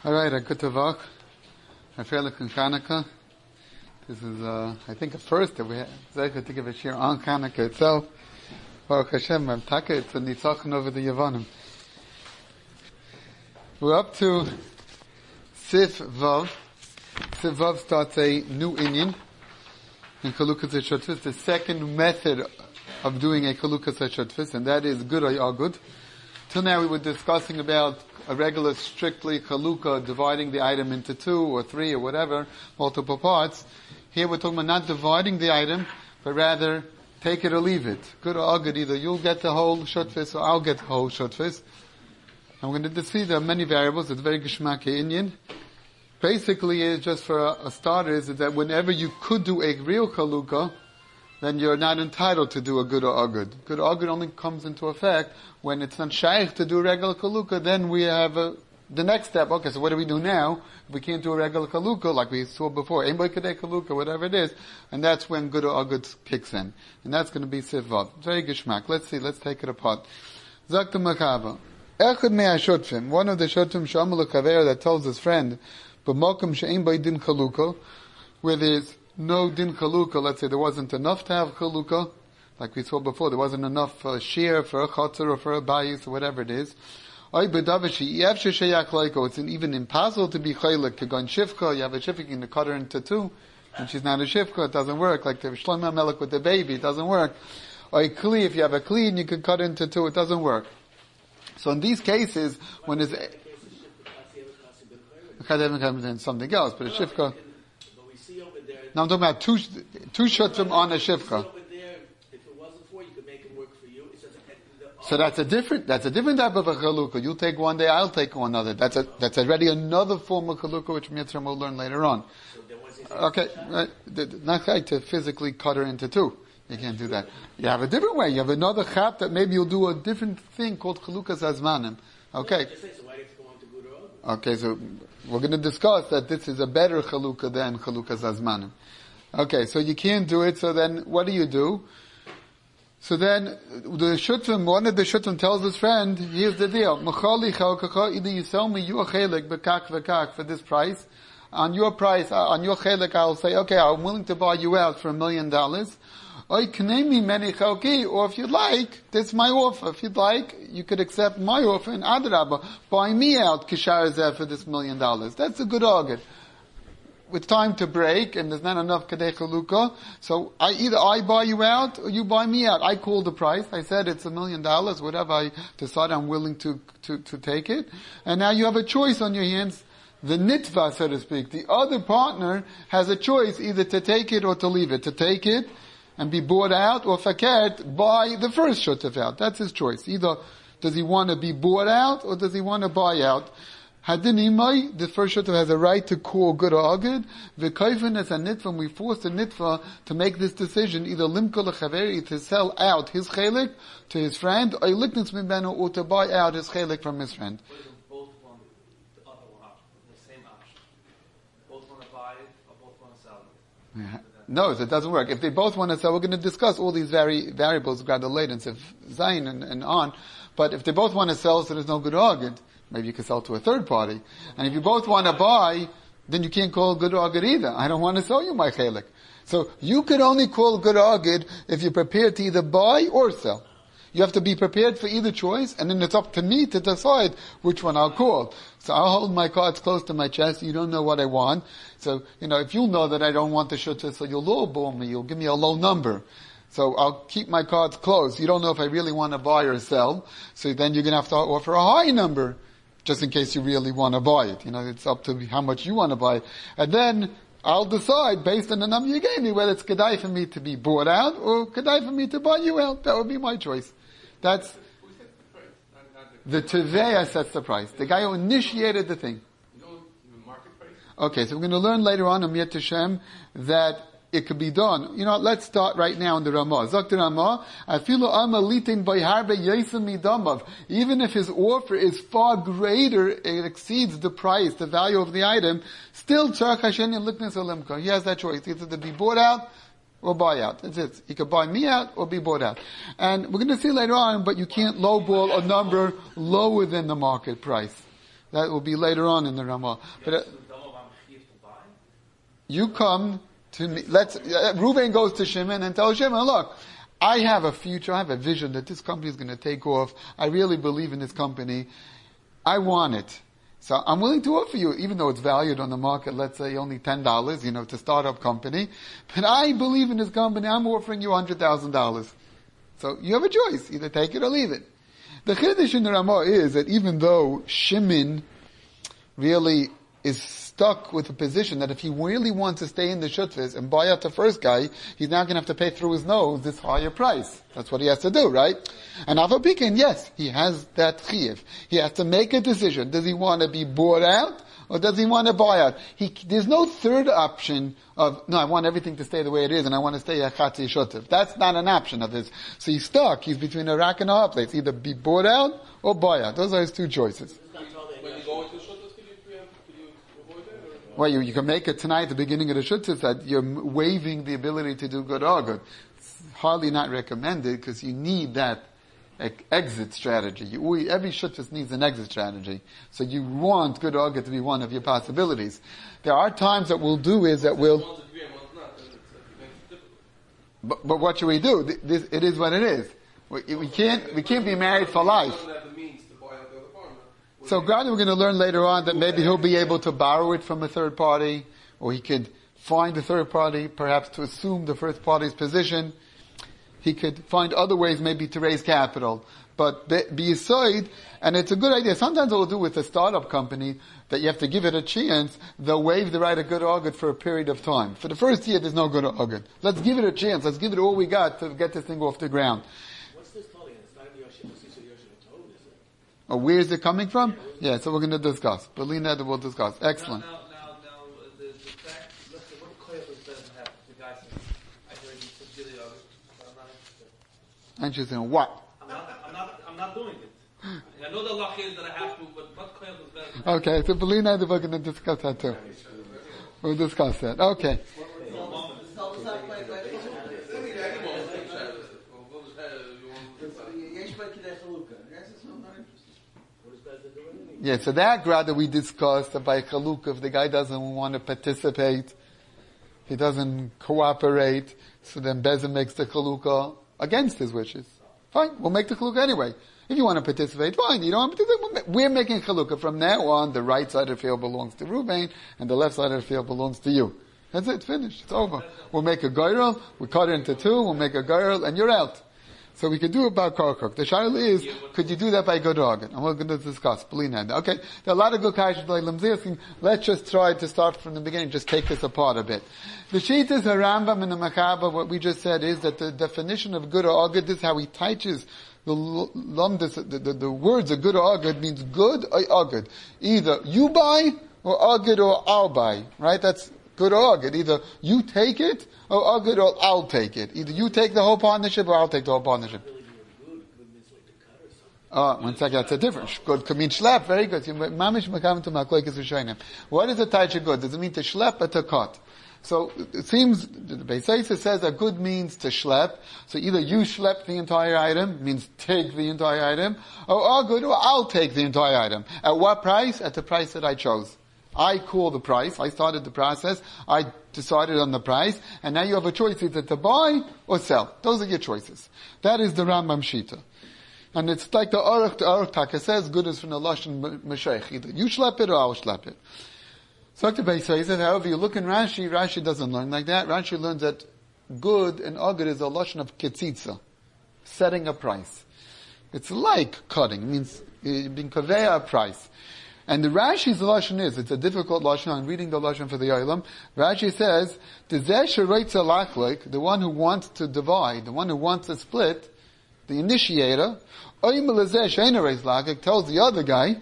All right, a good tavach, a Freilich and Chanukah. This is, I think, a first that we have to give a share on Chanukah itself. Baruch Hashem, it's a nitzachon over the Yavanim. We're up to Sif Vav. Sif Vav starts a new inyan in Chalukas HaShotfus, the second method of doing a Chalukas HaShotfus, and that is good or yagud. Till now we were discussing about a regular, strictly chalukah, dividing the item into 2 or 3 or whatever, multiple parts. Here we're talking about not dividing the item, but rather take it or leave it. Good or agud, either you'll get the whole shotfis or I'll get the whole shotfis. I'm going to see there are many variables. It's very geshmaki inyan. Basically, it's just for a starter, is that whenever you could do a real chalukah, then you're not entitled to do a good or agud. Good or agud only comes into effect when it's not shaykh to do regular kalukah. Then we have the next step. Okay, so what do we do now? If we can't do a regular kalukah, like we saw before, anybody could do kalukah, whatever it is, and that's when good or agud kicks in. And that's going to be sivvav. Very geshmak. Let's see, let's take it apart. Zakta makava. Echad mea shotfim. One of the shotfim shamal kaver that tells his friend, b'mokum she'en by din kalukah, where there's no din chalukah, let's say there wasn't enough to have chalukah, like we saw before, there wasn't enough shear for a chatzar or for a bayis or whatever it is. It's even impossible to be chaylik to go in shivka. You have a shivka, you can cut her into 2, and she's not a shivka, it doesn't work. Like the Shlomo Melech with the baby, it doesn't work. Or a kli, if you have a kli and you can cut it into 2, it doesn't work. So in these cases, when it's something else, but a shivka. Now I'm talking about two shotfim on a shivka. So that's a different type of a chalukah. You'll take one day, I'll take one other. That's already another form of chalukah, which Mitzvah will learn later on. Okay, right. Not right to physically cut her into 2. You can't do that. You have a different way. You have another chap that maybe you'll do a different thing called chalukas azmanim. Okay. Okay, so we're going to discuss that this is a better chalukah than chalukas azmanim. Okay, so you can't do it, so then what do? So then, one of the shuttim tells his friend, here's the deal, either you sell me your chelik bekak v'kak for this price, on your chelik I'll say, okay, I'm willing to buy you out for $1 million, or if you'd like, this is my offer, if you'd like, you could accept my offer and adrabah, buy me out kisharazeh for this $1 million. That's a good argument. With time to break, and there's not enough kadei chalukah, so either I buy you out, or you buy me out. I called the price, I said it's $1 million, whatever I decide I'm willing to take it, and now you have a choice on your hands, the nitva, so to speak. The other partner has a choice either to take it or to leave it, to take it and be bought out, or faket, buy the first shotef out. That's his choice. Either does he want to be bought out, or does he want to buy out? Hadin the first shotef has a right to call good or agud. V'kaifin is a nitva, we force the nitva to make this decision, either limka lechaveri, to sell out his chelik to his friend, or liknitz mibenu, or to buy out his chelik from his friend. Both want the other option, the same option. Both want to buy it, or both want to sell it. Yeah. No, it doesn't work. If they both want to sell, we're going to discuss all these variables, grad later, Zayin and on. But if they both want to sell, so there's no good agud. Maybe you can sell to a third party. And if you both want to buy, then you can't call good agud either. I don't want to sell you my chelik. So you could only call good agud if you're prepared to either buy or sell. You have to be prepared for either choice, and then it's up to me to decide which one I'll call. So I'll hold my cards close to my chest. You don't know what I want. So, if you'll know that I don't want the shutah, so you'll lowball me. You'll give me a low number. So I'll keep my cards closed. You don't know if I really want to buy or sell. So then you're going to have to offer a high number, just in case you really want to buy it. It's up to how much you want to buy. And then I'll decide, based on the number you gave me, whether it's kedai for me to be bought out, or kedai for me to buy you out. That would be my choice. That's the Teveya sets the price. The guy who initiated the thing. Okay, so we're going to learn later on, Amiyat Hashem, that it could be done. Let's start right now in the Ramah. Zakti Ramah, afilu ama litin by harbe yesem midamav. Even if his offer is far greater, it exceeds the price, the value of the item, still tzarech hashen liknas olimka. He has that choice, either to be bought out or buy out. That's it. He could buy me out or be bought out. And we're going to see later on, but you can't lowball a number lower than the market price. That will be later on in the Ramah. But you come to me. Reuven goes to Shimon and tells Shimon, look, I have a future, I have a vision that this company is going to take off. I really believe in this company. I want it. So I'm willing to offer you, even though it's valued on the market, let's say only $10, it's a startup company. But I believe in this company, I'm offering you $100,000. So you have a choice, either take it or leave it. The Chiddush in the Ramah is that even though Shimon really is stuck with the position that if he really wants to stay in the Shutfis and buy out the first guy, he's now going to have to pay through his nose this higher price. That's what he has to do, right? And Afa Pikin, yes, he has that chiyuv. He has to make a decision. Does he want to be bought out or does he want to buy out? There's no third option of, no, I want everything to stay the way it is and I want to stay a Chatzi Shutf. That's not an option of his. So he's stuck. He's between a rock and a hard place. Either be bought out or buy out. Those are his two choices. When you go into Shutfis, could you avoid that? Well, you can make it tonight at the beginning of the Shutfis that you're waiving the ability to do good or good. It's hardly not recommended because you need that exit strategy. Every Shutfis needs an exit strategy. So you want good or good to be one of your possibilities. There are times that we'll do is that we'll... But what should we do? It is what it is. We can't be married for life. So gradually we're going to learn later on that maybe he'll be able to borrow it from a third party, or he could find a third party, perhaps to assume the first party's position. He could find other ways maybe to raise capital. But be aside, and it's a good idea. Sometimes what we'll do with a startup company, that you have to give it a chance, they'll waive the right of good or good for a period of time. For the first year, there's no good or good. Let's give it a chance. Let's give it all we got to get this thing off the ground. What's this telling? It's not in the Yoshim Sisa Yoshim Tov, is it? Oh, where is it coming from? Yeah, so we're going to discuss. Belina, we'll discuss. Excellent. Now, the fact, let's say, what koyach doesn't have? The guy says, I heard you said Gili Yogurt, but I'm not interested. Interested in what? I'm not doing it. I know the law is that I have to, but what koyach is better? Okay, so Belina, we're going to discuss that too. We'll discuss that. Okay. Yeah, so that grad that we discussed by Chaluk, if the guy doesn't want to participate, he doesn't cooperate, so then Bezin makes the Chalukah against his wishes. Fine, we'll make the Chalukah anyway. If you want to participate, fine. You don't want to participate, we're making Chalukah. From now on, the right side of the field belongs to Reuven, and the left side of the field belongs to you. That's it, finished, it's over. We'll make a Goyrel, we cut it into two, we'll make a Goyrel, and you're out. So we could do it by Karkuk. The shaila is, could you do that by good organ? And we're going to discuss. Okay, there are a lot of good kashas. Let's just try to start from the beginning, just take this apart a bit. The sheet is a Rambam in the Machaba. What we just said is that the definition of good or good, this is how he teaches the words of good or good means good or good. Either you buy or good or I'll buy. Right? That's good or good. Either you take it or good or I'll take it. Either you take the whole partnership or I'll take the whole partnership. One second, that's a difference. Good could mean schlep, very good. What is a taich good? Does it mean to schlep or to cut? So it seems, the Beis Yosef says that good means to schlep. So either you schlep the entire item, means take the entire item, or good, or I'll take the entire item. At what price? At the price that I chose. I call the price. I started the process. I decided on the price. And now you have a choice either to buy or sell. Those are your choices. That is the Rambam Shita. And it's like the Aruch Taka says, good is from the Lashon Mesheich. Either you schlep it or I'll schlep it. So the Beis Yosef, however, you look in Rashi, Rashi doesn't learn like that. Rashi learns that good and agud is a Lashon of Ketzitza. Setting a price. It's like cutting. It means being kaveh a price. And the Rashi's Lashon is, it's a difficult Lashon, I'm reading the Lashon for the Olam. Rashi says, the one who wants to divide, the one who wants to split, the initiator, tells the other guy,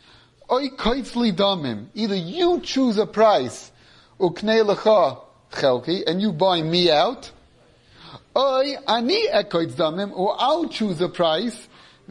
either you choose a price, and you buy me out, or I'll choose a price,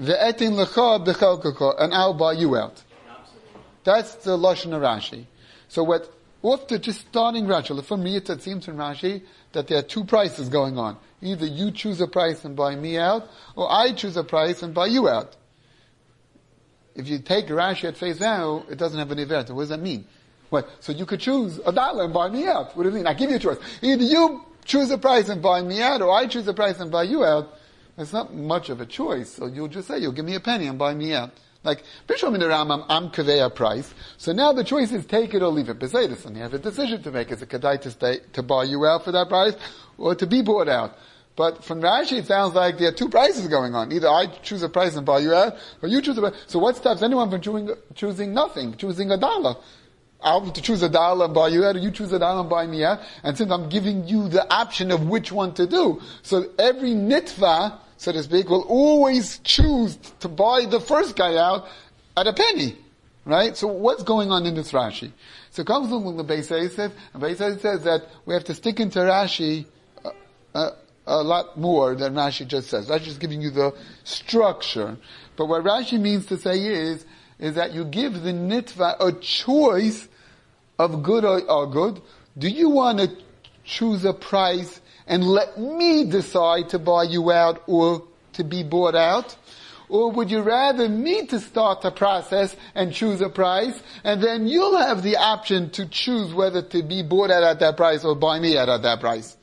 and I'll buy you out. That's the Lashon of Rashi. So after just starting Rashi, from me it seems from Rashi that there are two prices going on. Either you choose a price and buy me out, or I choose a price and buy you out. if you take Rashi at face value, it doesn't have any Iverta. What does that mean? What? So you could choose $1 and buy me out. What do you mean? I give you a choice. Either you choose a price and buy me out, or I choose a price and buy you out. It's not much of a choice. So you'll just say, you'll give me a penny and buy me out. Like, Bishom in the Rambam, I'm kaveh a price. So now the choice is take it or leave it. Besides, and you have a decision to make. Is it kedai to buy you out for that price, or to be bought out? But from Rashi, it sounds like there are two prices going on. Either I choose a price and buy you out, or you choose a price. So what stops anyone from choosing nothing, choosing $1? I'll have to choose $1 and buy you out, or you choose $1 and buy me out. And since I'm giving you the option of which one to do, so every nitva, so to speak, will always choose to buy the first guy out at a penny. Right? So what's going on in this Rashi? So it comes along the Beis Yosef, and Beis Yosef says that we have to stick into Rashi a lot more than Rashi just says. Rashi is giving you the structure. But what Rashi means to say is that you give the nitva a choice of good or good. Do you want to choose a price and let me decide to buy you out or to be bought out? Or would you rather me to start the process and choose a price, and then you'll have the option to choose whether to be bought out at that price or buy me out at that price?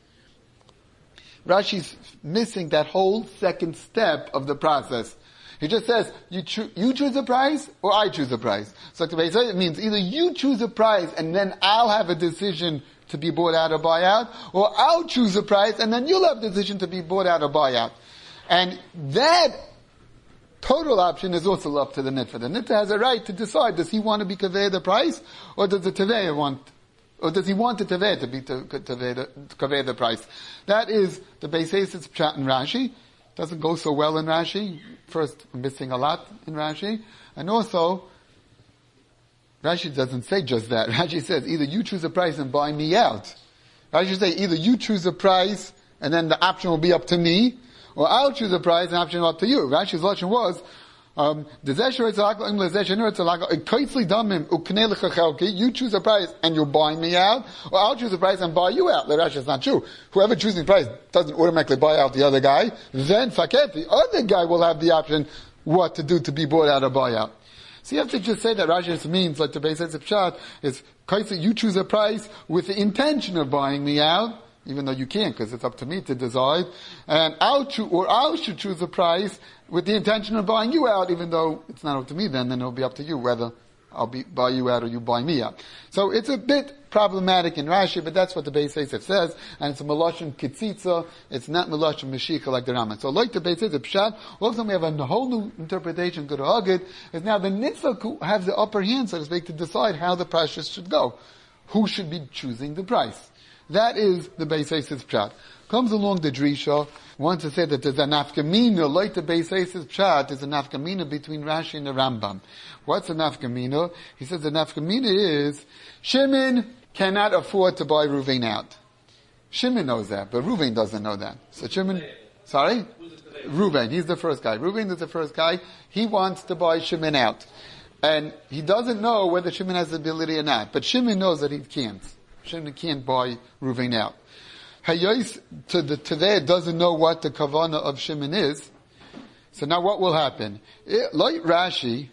Rashi's missing that whole second step of the process. He just says, you choose a price, or I choose a price. So it means either you choose a price, and then I'll have a decision to be bought out or buy out, or I'll choose a price, and then you'll have a decision to be bought out or buy out. And that total option is also up to the nitva. The nitva has a right to decide, does he want to be kaveh the price, or does the teveh want, or does he want the teveh to be kaveh the price? That is the Beis Yosef's pshat in Rashi. Doesn't go so well in Rashi. First, I'm missing a lot in Rashi. And also, Rashi doesn't say just that. Rashi says, either you choose a price and buy me out. Rashi says, either you choose a price, and then the option will be up to me, or I'll choose a price and the option will be up to you. Rashi's option was, you choose a price and you'll buy me out, or I'll choose a price and buy you out. Rashi is not true. Whoever chooses the price doesn't automatically buy out the other guy. Then faket, the other guy will have the option what to do to be bought out or buy out. So you have to just say that Rashi means, like the Beis Yosef pshat, is you choose a price with the intention of buying me out, even though you can't, because it's up to me to decide. And I should choose a price with the intention of buying you out, even though it's not up to me then it'll be up to you whether I'll buy you out or you buy me out. So it's a bit problematic in Rashi, but that's what the Beis Yosef says, and it's a Melashon Kitzitza, it's not Melashon Meshika like the Rambam. So like the Beis Yosef pshat, also we have a whole new interpretation, good Hagid, is now the Nitzvah has the upper hand, so to speak, to decide how the price should go. Who should be choosing the price? That is the Beis Yosef's pshat. Comes along the Drisha, wants to say that there's a nafkamina, like the Beis Yosef's pshat, there's a nafkamina between Rashi and the Rambam. What's a nafkamina? He says the nafkamina is, Shimon cannot afford to buy Ruvain out. Shimon knows that, but Ruvain doesn't know that. So Shimon, sorry? Ruvain, he's the first guy. Ruvain is the first guy. He wants to buy Shimon out. And he doesn't know whether Shimon has the ability or not, but Shimon knows that he can't. Shimon can't buy Ruvain out. Hayos to the Teveh doesn't know what the kavana of Shimon is. So now what will happen? Like Rashi,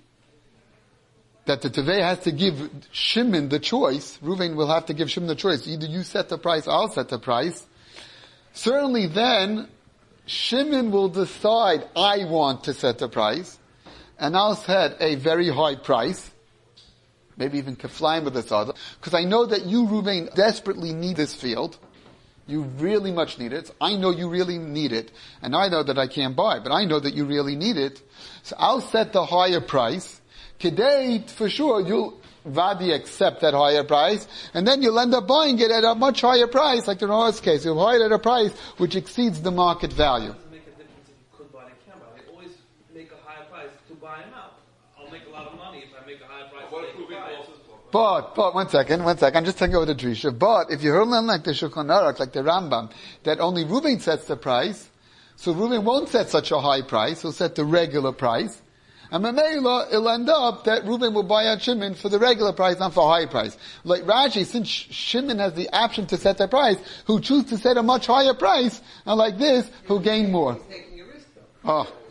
that the Teveh has to give Shimon the choice. Ruvain will have to give Shimon the choice. Either you set the price, I'll set the price. Certainly then, Shimon will decide, I want to set the price, and I'll set a very high price. Maybe even keflaim with this other, because I know that you, Ruvain, desperately need this field. You really much need it. I know you really need it. And I know that I can't buy, but I know that you really need it. So I'll set the higher price. Today, for sure, you'll Vadi accept that higher price, and then you'll end up buying it at a much higher price, like the Noah's case. You'll buy it at a price which exceeds the market value. It doesn't make a difference if you could buy it, can't buy it. I always make a higher price to buy him out. I'll make a lot of money if I make a higher price. But, one second, I'm just taking over the Drisha. But, if you heard like the Shulchan Aruch, like the Rambam, that only Ruvain sets the price, so Ruvain won't set such a high price, he'll set the regular price, and Mamela, it'll end up that Ruvain will buy out Shimon for the regular price, not for a high price. Like Rashi, since Shimon has the option to set the price, who choose to set a much higher price, and like this, who'll gain more. He's taking a risk though. Oh. He's taking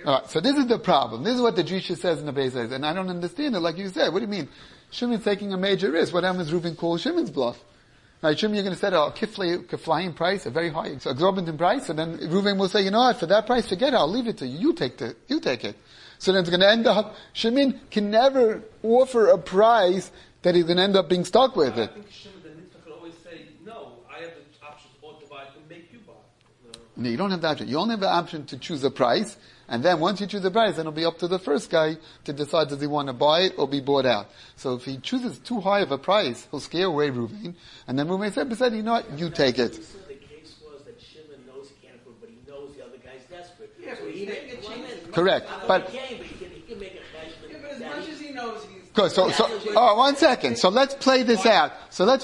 Alright, so this is the problem. This is what the Drisha says in the Beis Hillel, and I don't understand it like you said. What do you mean? Shimon's taking a major risk. What happens Reuven calls Shimon's bluff? Right, Shimon, you're going to set a kiflayim price, a very high, exorbitant price, and then Reuven will say, you know what, for that price, forget it, I'll leave it to you. You take it. So then it's going to end up, Shimon can never offer a price that he's going to end up being stuck with it. I think Shimon, the Nitzvah, could always say, no, I have the option to buy it and make you buy it. No, you don't have the option. You only have the option to choose a price, and then once you choose a price, then it'll be up to the first guy to decide does he want to buy it or be bought out. So if he chooses too high of a price, he'll scare away Reuven, and then Reuven said, you know what, you take it. You said the case was that Shimon knows he can't afford, but he knows the other guy's desperate. Yeah, so but he he's making a change. Correct. But But he can make a judgment. Yeah, but as much as he knows, he's... good. So, 1 second. So let's play this out.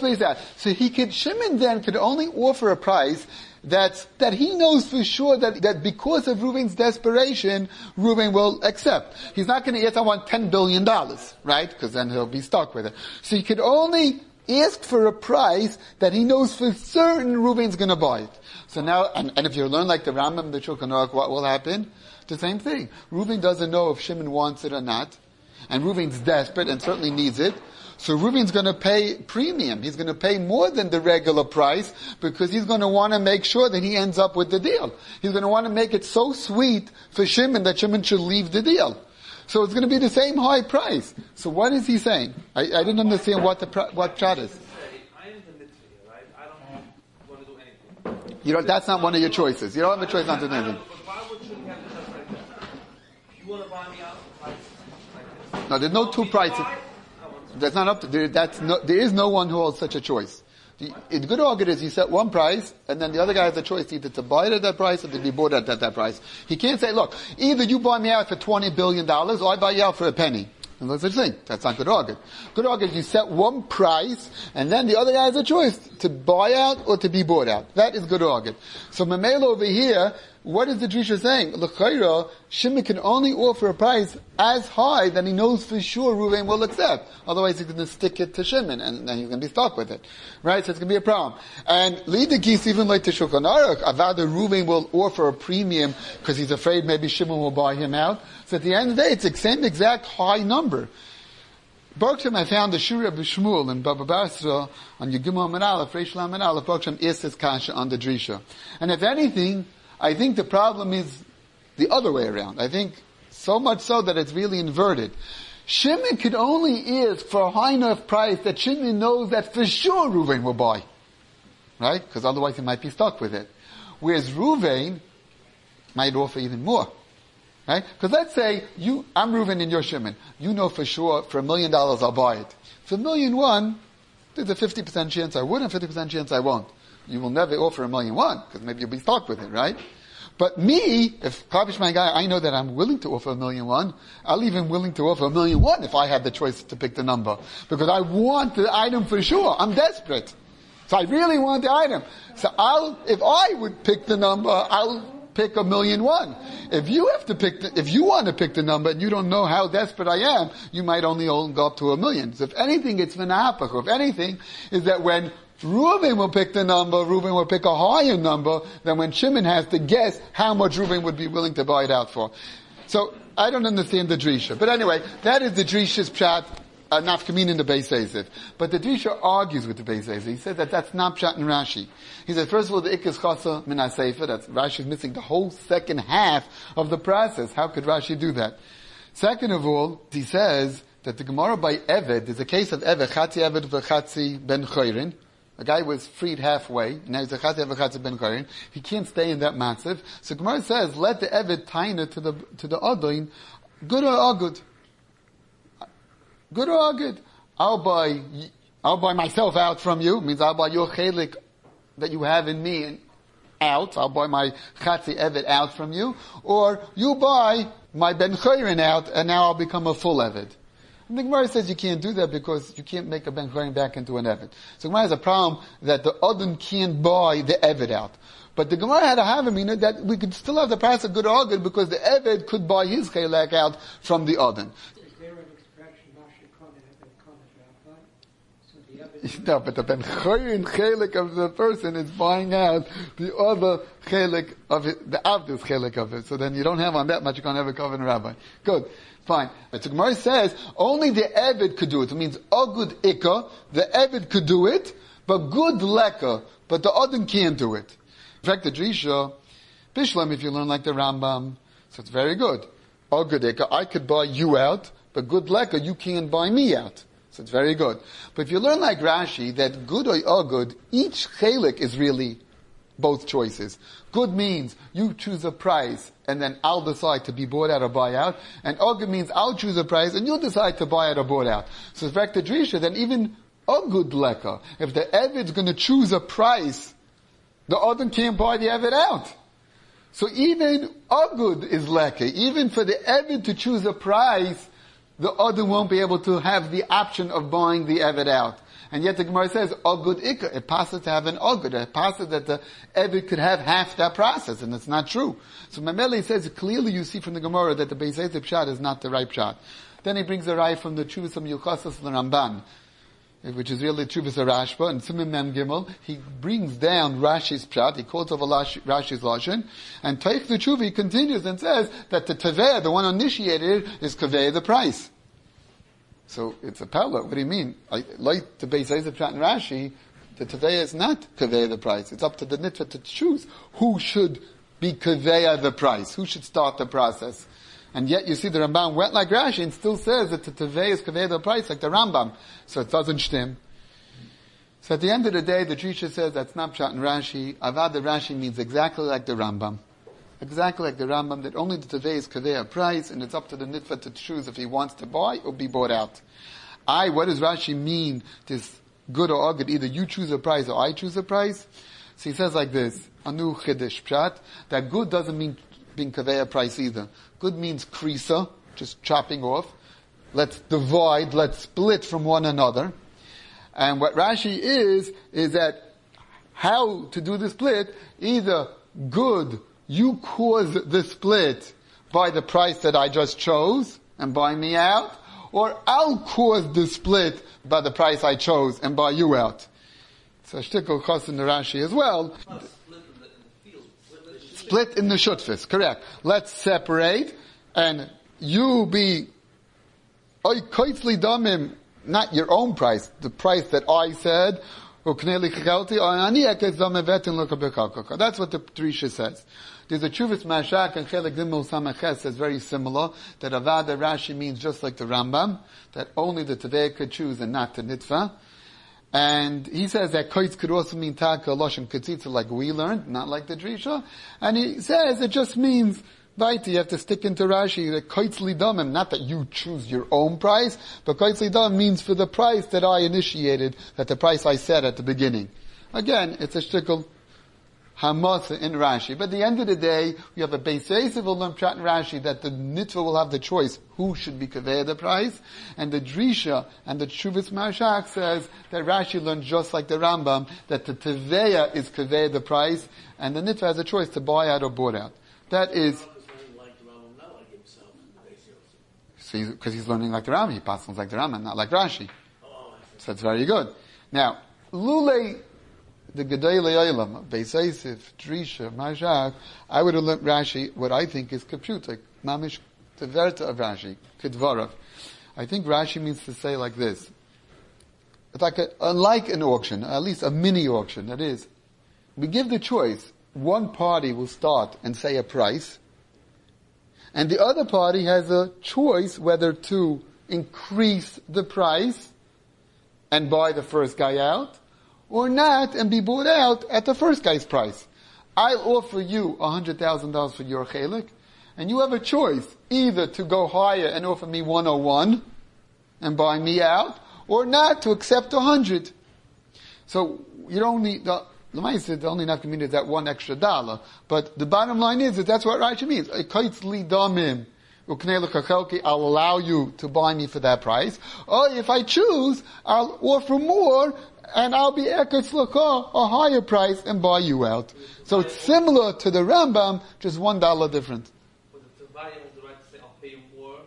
So Shimon then could only offer a price that he knows for sure that because of Reuven's desperation, Reuven will accept. He's not going to, yes, I want $10 billion, right? Because then he'll be stuck with it. So he could only ask for a price that he knows for certain Reuven's going to buy it. So now, and if you learn like the Rambam, the Shulchan Aruch, what will happen? The same thing. Reuven doesn't know if Shimon wants it or not. And Reuven's desperate and certainly needs it. So Reuven's going to pay premium. He's going to pay more than the regular price because he's going to want to make sure that he ends up with the deal. He's going to want to make it so sweet for Shimon that Shimon should leave the deal. So it's going to be the same high price. So what is he saying? I didn't understand what Pshat is. I am the mitzvah, right? I don't want to do anything. That's not one of your choices. You don't have a choice not to do anything. But why would you have to just like that? You want to buy me out for price like this? No, there's no two prices. That's not up to, there is no one who holds such a choice. The good argument is you set one price, and then the other guy has a choice either to buy it at that price or to be bought at that price. He can't say, look, either you buy me out for $20 billion or I buy you out for a penny. And that's the thing. That's not good argument. Good argument is you set one price, and then the other guy has a choice to buy out or to be bought out. That is good argument. So Mamela over here, what is the Drisha saying? L'chayra, Shimon can only offer a price as high that he knows for sure Reuven will accept. Otherwise he's going to stick it to Shimon, and then he's going to be stuck with it. Right? So it's going to be a problem. And lead the geese even like to Shulchan Aruch, Avada Reuven will offer a premium because he's afraid maybe Shimon will buy him out. So at the end of the day, it's the same exact high number. Berksham, I found the Shuri of Shmuel in Baba Basra on Yegimah Amid Aleph, Reish Lamed Amid Aleph, Berksham is his kasha on the Drisha. And if anything, I think the problem is the other way around. I think so much so that it's really inverted. Shimon could only ask for a high enough price that Shimon knows that for sure Reuven will buy. Right? Because otherwise he might be stuck with it. Whereas Reuven might offer even more. Right? Because let's say I'm Reuven and you're Shimon. You know for sure for $1 million I'll buy it. For $1,000,001, there's a 50% chance I would and 50% chance I won't. You will never offer $1,000,001 because maybe you'll be stuck with it, right? But me, if Kavish my guy, I know that I'm willing to offer $1,000,001. I'll even willing to offer $1,000,001 if I had the choice to pick the number because I want the item for sure. I'm desperate, so I really want the item. So if I would pick the number, I'll pick $1,000,001. If you want to pick the number and you don't know how desperate I am, you might only go up to $1,000,000. So if anything, it's v'nahapach. If anything, is that when Reuven will pick the number, Reuven will pick a higher number than when Shimon has to guess how much Reuven would be willing to buy it out for. So I don't understand the Drisha. But anyway, that is the Drisha's pshat. Nafkamin in the Beis Hillel. But the Drisha argues with the Beis Hillel. He said that's not pshat in Rashi. He said, first of all, the Ikkas Chasa min HaSefer, that's Rashi is missing the whole second half of the process. How could Rashi do that? Second of all, he says that the Gemara by Eved, there's a case of Eved, Chatzi Eved v'Chatzi ben Chayrin. A guy was freed halfway, now he's a Chatzi Eved v'Chatzi ben Chayrin. He can't stay in that matzav. So Gemara says, let the Eved taina to the Adon, good or good. Good or good? I'll buy myself out from you. Means I'll buy your chelik that you have in me out. I'll buy my chatzi evet out from you. Or you buy my ben chayrin out and now I'll become a full evet. And the Gemara says you can't do that because you can't make a ben chayrin back into an evet. So Gemara has a problem that the Adon can't buy the evet out. But the Gemara had to have a meaning that we could still have the price of good or good because the evet could buy his chelik out from the Adon. Is there an expression, Rashi Kohen, so the No, but the ben choyin chelik of the person is buying out the other chelik of it, the avdus chelik of it. So then you don't have on that much, you can't have a covenant rabbi. Good. Fine. But the Gemara says, only the Eved could do it. It means, a good ikka, the Eved could do it, but good leka, but the Odin can't do it. In fact, the Drisha, Bishlam, if you learn like the Rambam, so it's very good. A good ikka, I could buy you out, but good leka, you can't buy me out. So it's very good. But if you learn like Rashi, that good or agud, each chelik is really both choices. Good means you choose a price, and then I'll decide to be bought out or buy out. And agud means I'll choose a price, and you'll decide to buy out or bought out. So it's back to Drisha, then even agud leka, if the Evid's going to choose a price, the Adam can't buy the Evid out. So even agud is leka. Even for the Evid to choose a price, the other won't be able to have the option of buying the Eved out. And yet the Gemara says, Ogud Ikka, it passes to have an Ogud. It passes that the Eved could have half that process, and it's not true. So Mameli says, clearly you see from the Gemara that the Beis Yosef Pshat is not the right Pshat. Then he brings a rai from the Chuvas of Yuchasas the Ramban, which is really Chuvas of Rashba, and Simon Mem Gimel. He brings down Rashi's Pshat, he quotes over Rashi's Lashon, and Taich the Chuva, he continues and says that the Taveh, the one initiated it, is Kaveh the price. So it's a pella. What do you mean? Like the Beis Yosef Pshat and Rashi, the Taveh is not Kaveh the price. It's up to the Nitva to choose who should be Kaveh the price, who should start the process. And yet you see the Rambam went like Rashi and still says that the Taveh is Kaveh the price, like the Rambam. So it doesn't stem. So at the end of the day, the Trisha says that's not Pshat and Rashi. Avad the Rashi means exactly like the Rambam. Exactly like the Rambam, that only the Taveh is Kaveh a price, and it's up to the Nitva to choose if he wants to buy or be bought out. What does Rashi mean, this good or agud? Either you choose a price or I choose a price. So he says like this, Anu Chidish Pshat, that good doesn't mean being Kaveh a price either. Good means krisa, just chopping off. Let's divide, let's split from one another. And what Rashi is that how to do the split, either good, you cause the split by the price that I just chose and buy me out, or I'll cause the split by the price I chose and buy you out. So shtickle chos in the Rashi as well. Split in the shutfis, correct. Let's separate, and you be koitzli damim, not your own price, the price that I said. That's what the Trisha says. There's a Chuvas Mashak and Chelik Gimel Samaches says very similar, that Avada Rashi means just like the Rambam, that only the Taveh could choose and not the Nitva. And he says that Koitz could also mean Taka, Losh, and Ketzitza like we learned, not like the Drisha. And he says it just means, you have to stick into Rashi, that Koitz Lidamim, not that you choose your own price, but Koitz Lidamim means for the price that I initiated, that the price I said at the beginning. Again, it's a shtickle Hamas in Rashi. But at the end of the day, we have a Beis Yosef Pshat in Rashi that the Nitva will have the choice who should be Kaveh the price, and the Drisha and the Chuvas Mashak says that Rashi learned just like the Rambam, that the Teveya is Kaveh the price, and the Nitva has a choice to buy out or bought out. That is, because he's learning like the Rambam, he passes like the Rambam, not like Rashi. So that's very good. Now, Lule, the Gedolei Olam, Beis Yosef, Drisha, Mashak, I would have learned Rashi, what I think is Kapshut, like Mamish, the Verta of Rashi, Kedvarav. I think Rashi means to say like this. It's like unlike an auction, at least a mini auction, that is, we give the choice, one party will start and say a price, and the other party has a choice whether to increase the price and buy the first guy out, or not, and be bought out at the first guy's price. I'll offer you $100,000 for your chelik, and you have a choice, either to go higher and offer me 101 and buy me out, or not to accept 100. So you don't need the only not community is that one extra dollar. But the bottom line is that that's what Rashi means. I'll allow you to buy me for that price. Or if I choose, I'll offer more, and I'll be eketz l'ka, a higher price, and buy you out. So it's similar to the Rambam, just $1 different. But the buyer has the right to say, I'll pay you more.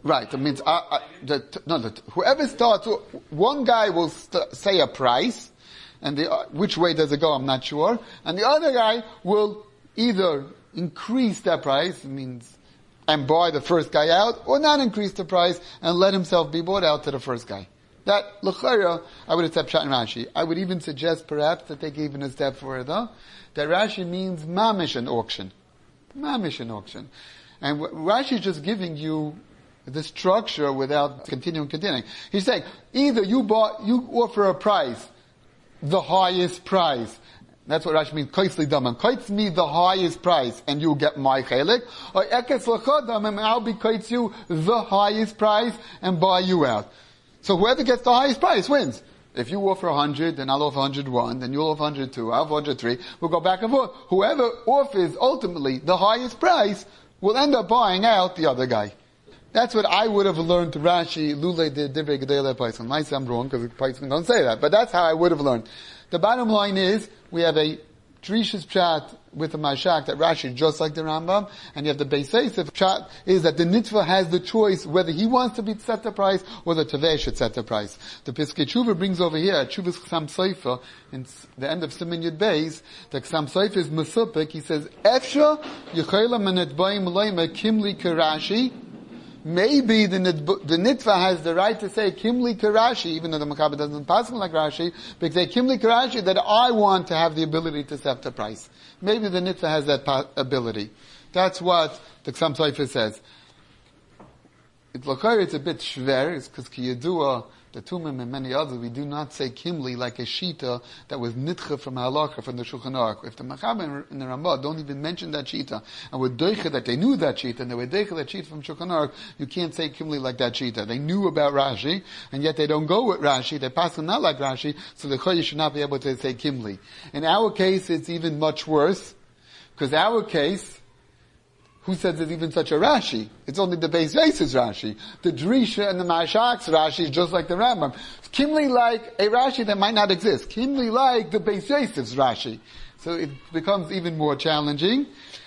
Right. It means whoever starts, one guy will say a price, and which way does it go? I'm not sure. And the other guy will either increase that price, means and buy the first guy out, or not increase the price and let himself be bought out to the first guy. That l'chayra, I would accept Pshat and Rashi. I would even suggest perhaps that they gave even a step further, that Rashi means mamish an auction. Mamish an auction. And Rashi is just giving you the structure without continuing. He's saying, either you offer a price, the highest price. That's what Rashi means, koitz li damim. Koitz me the highest price, and you'll get my chelik. Or ekes l'cha damim, I'll be koitz you the highest price, and buy you out. So whoever gets the highest price wins. If you offer 100, then I'll offer 101, then you'll offer 102, I'll offer 103. We'll go back and forth. Whoever offers ultimately the highest price will end up buying out the other guy. That's what I would have learned to Rashi, Lule de Divrei Gedolei Paisan. Might say I'm wrong, because Paisan don't say that, but that's how I would have learned. The bottom line is, we have a Drish's Pshat with the Mashak that Rashi just like the Rambam, and you have the Beis Yosef Pshat is that the Nitva has the choice whether he wants to set the price or the Taveh should set the price. The Piskei Tshuva brings over here, Tshuva's Chsam Sofer, in the end of Siman Yud Beis, the Chsam Sofer is Mesupik, he says, Efsha Yechola Menetbayim Leima Kimli Karashi. Maybe the Nitva has the right to say Kimli Karashi, even though the Makabah doesn't pass like Rashi, but they say Kimli Karashi that I want to have the ability to set the price. Maybe the Nitva has that ability. That's what the Chsam Sofer says. It's a bit shver, it's because Kiyadua, the Tumim and many others, we do not say Kimli like a Shita that was Nitcha from Halacha, from the Shulchan Aruch. If the Machaber and the Ramah don't even mention that Shita, and were Deicha that they knew that Shita, and they were Deicha that Shita from Shulchan Aruch, you can't say Kimli like that Shita. They knew about Rashi, and yet they don't go with Rashi, they pass them not like Rashi, so the Chodesh should not be able to say Kimli. In our case, it's even much worse, because our case, who says there's even such a Rashi? It's only the Beis Yosef's Rashi. The Drisha and the Mashak's Rashi is just like the Rambam. Kimli like a Rashi that might not exist. Kimli like the Beis Yosef's Rashi. So it becomes even more challenging.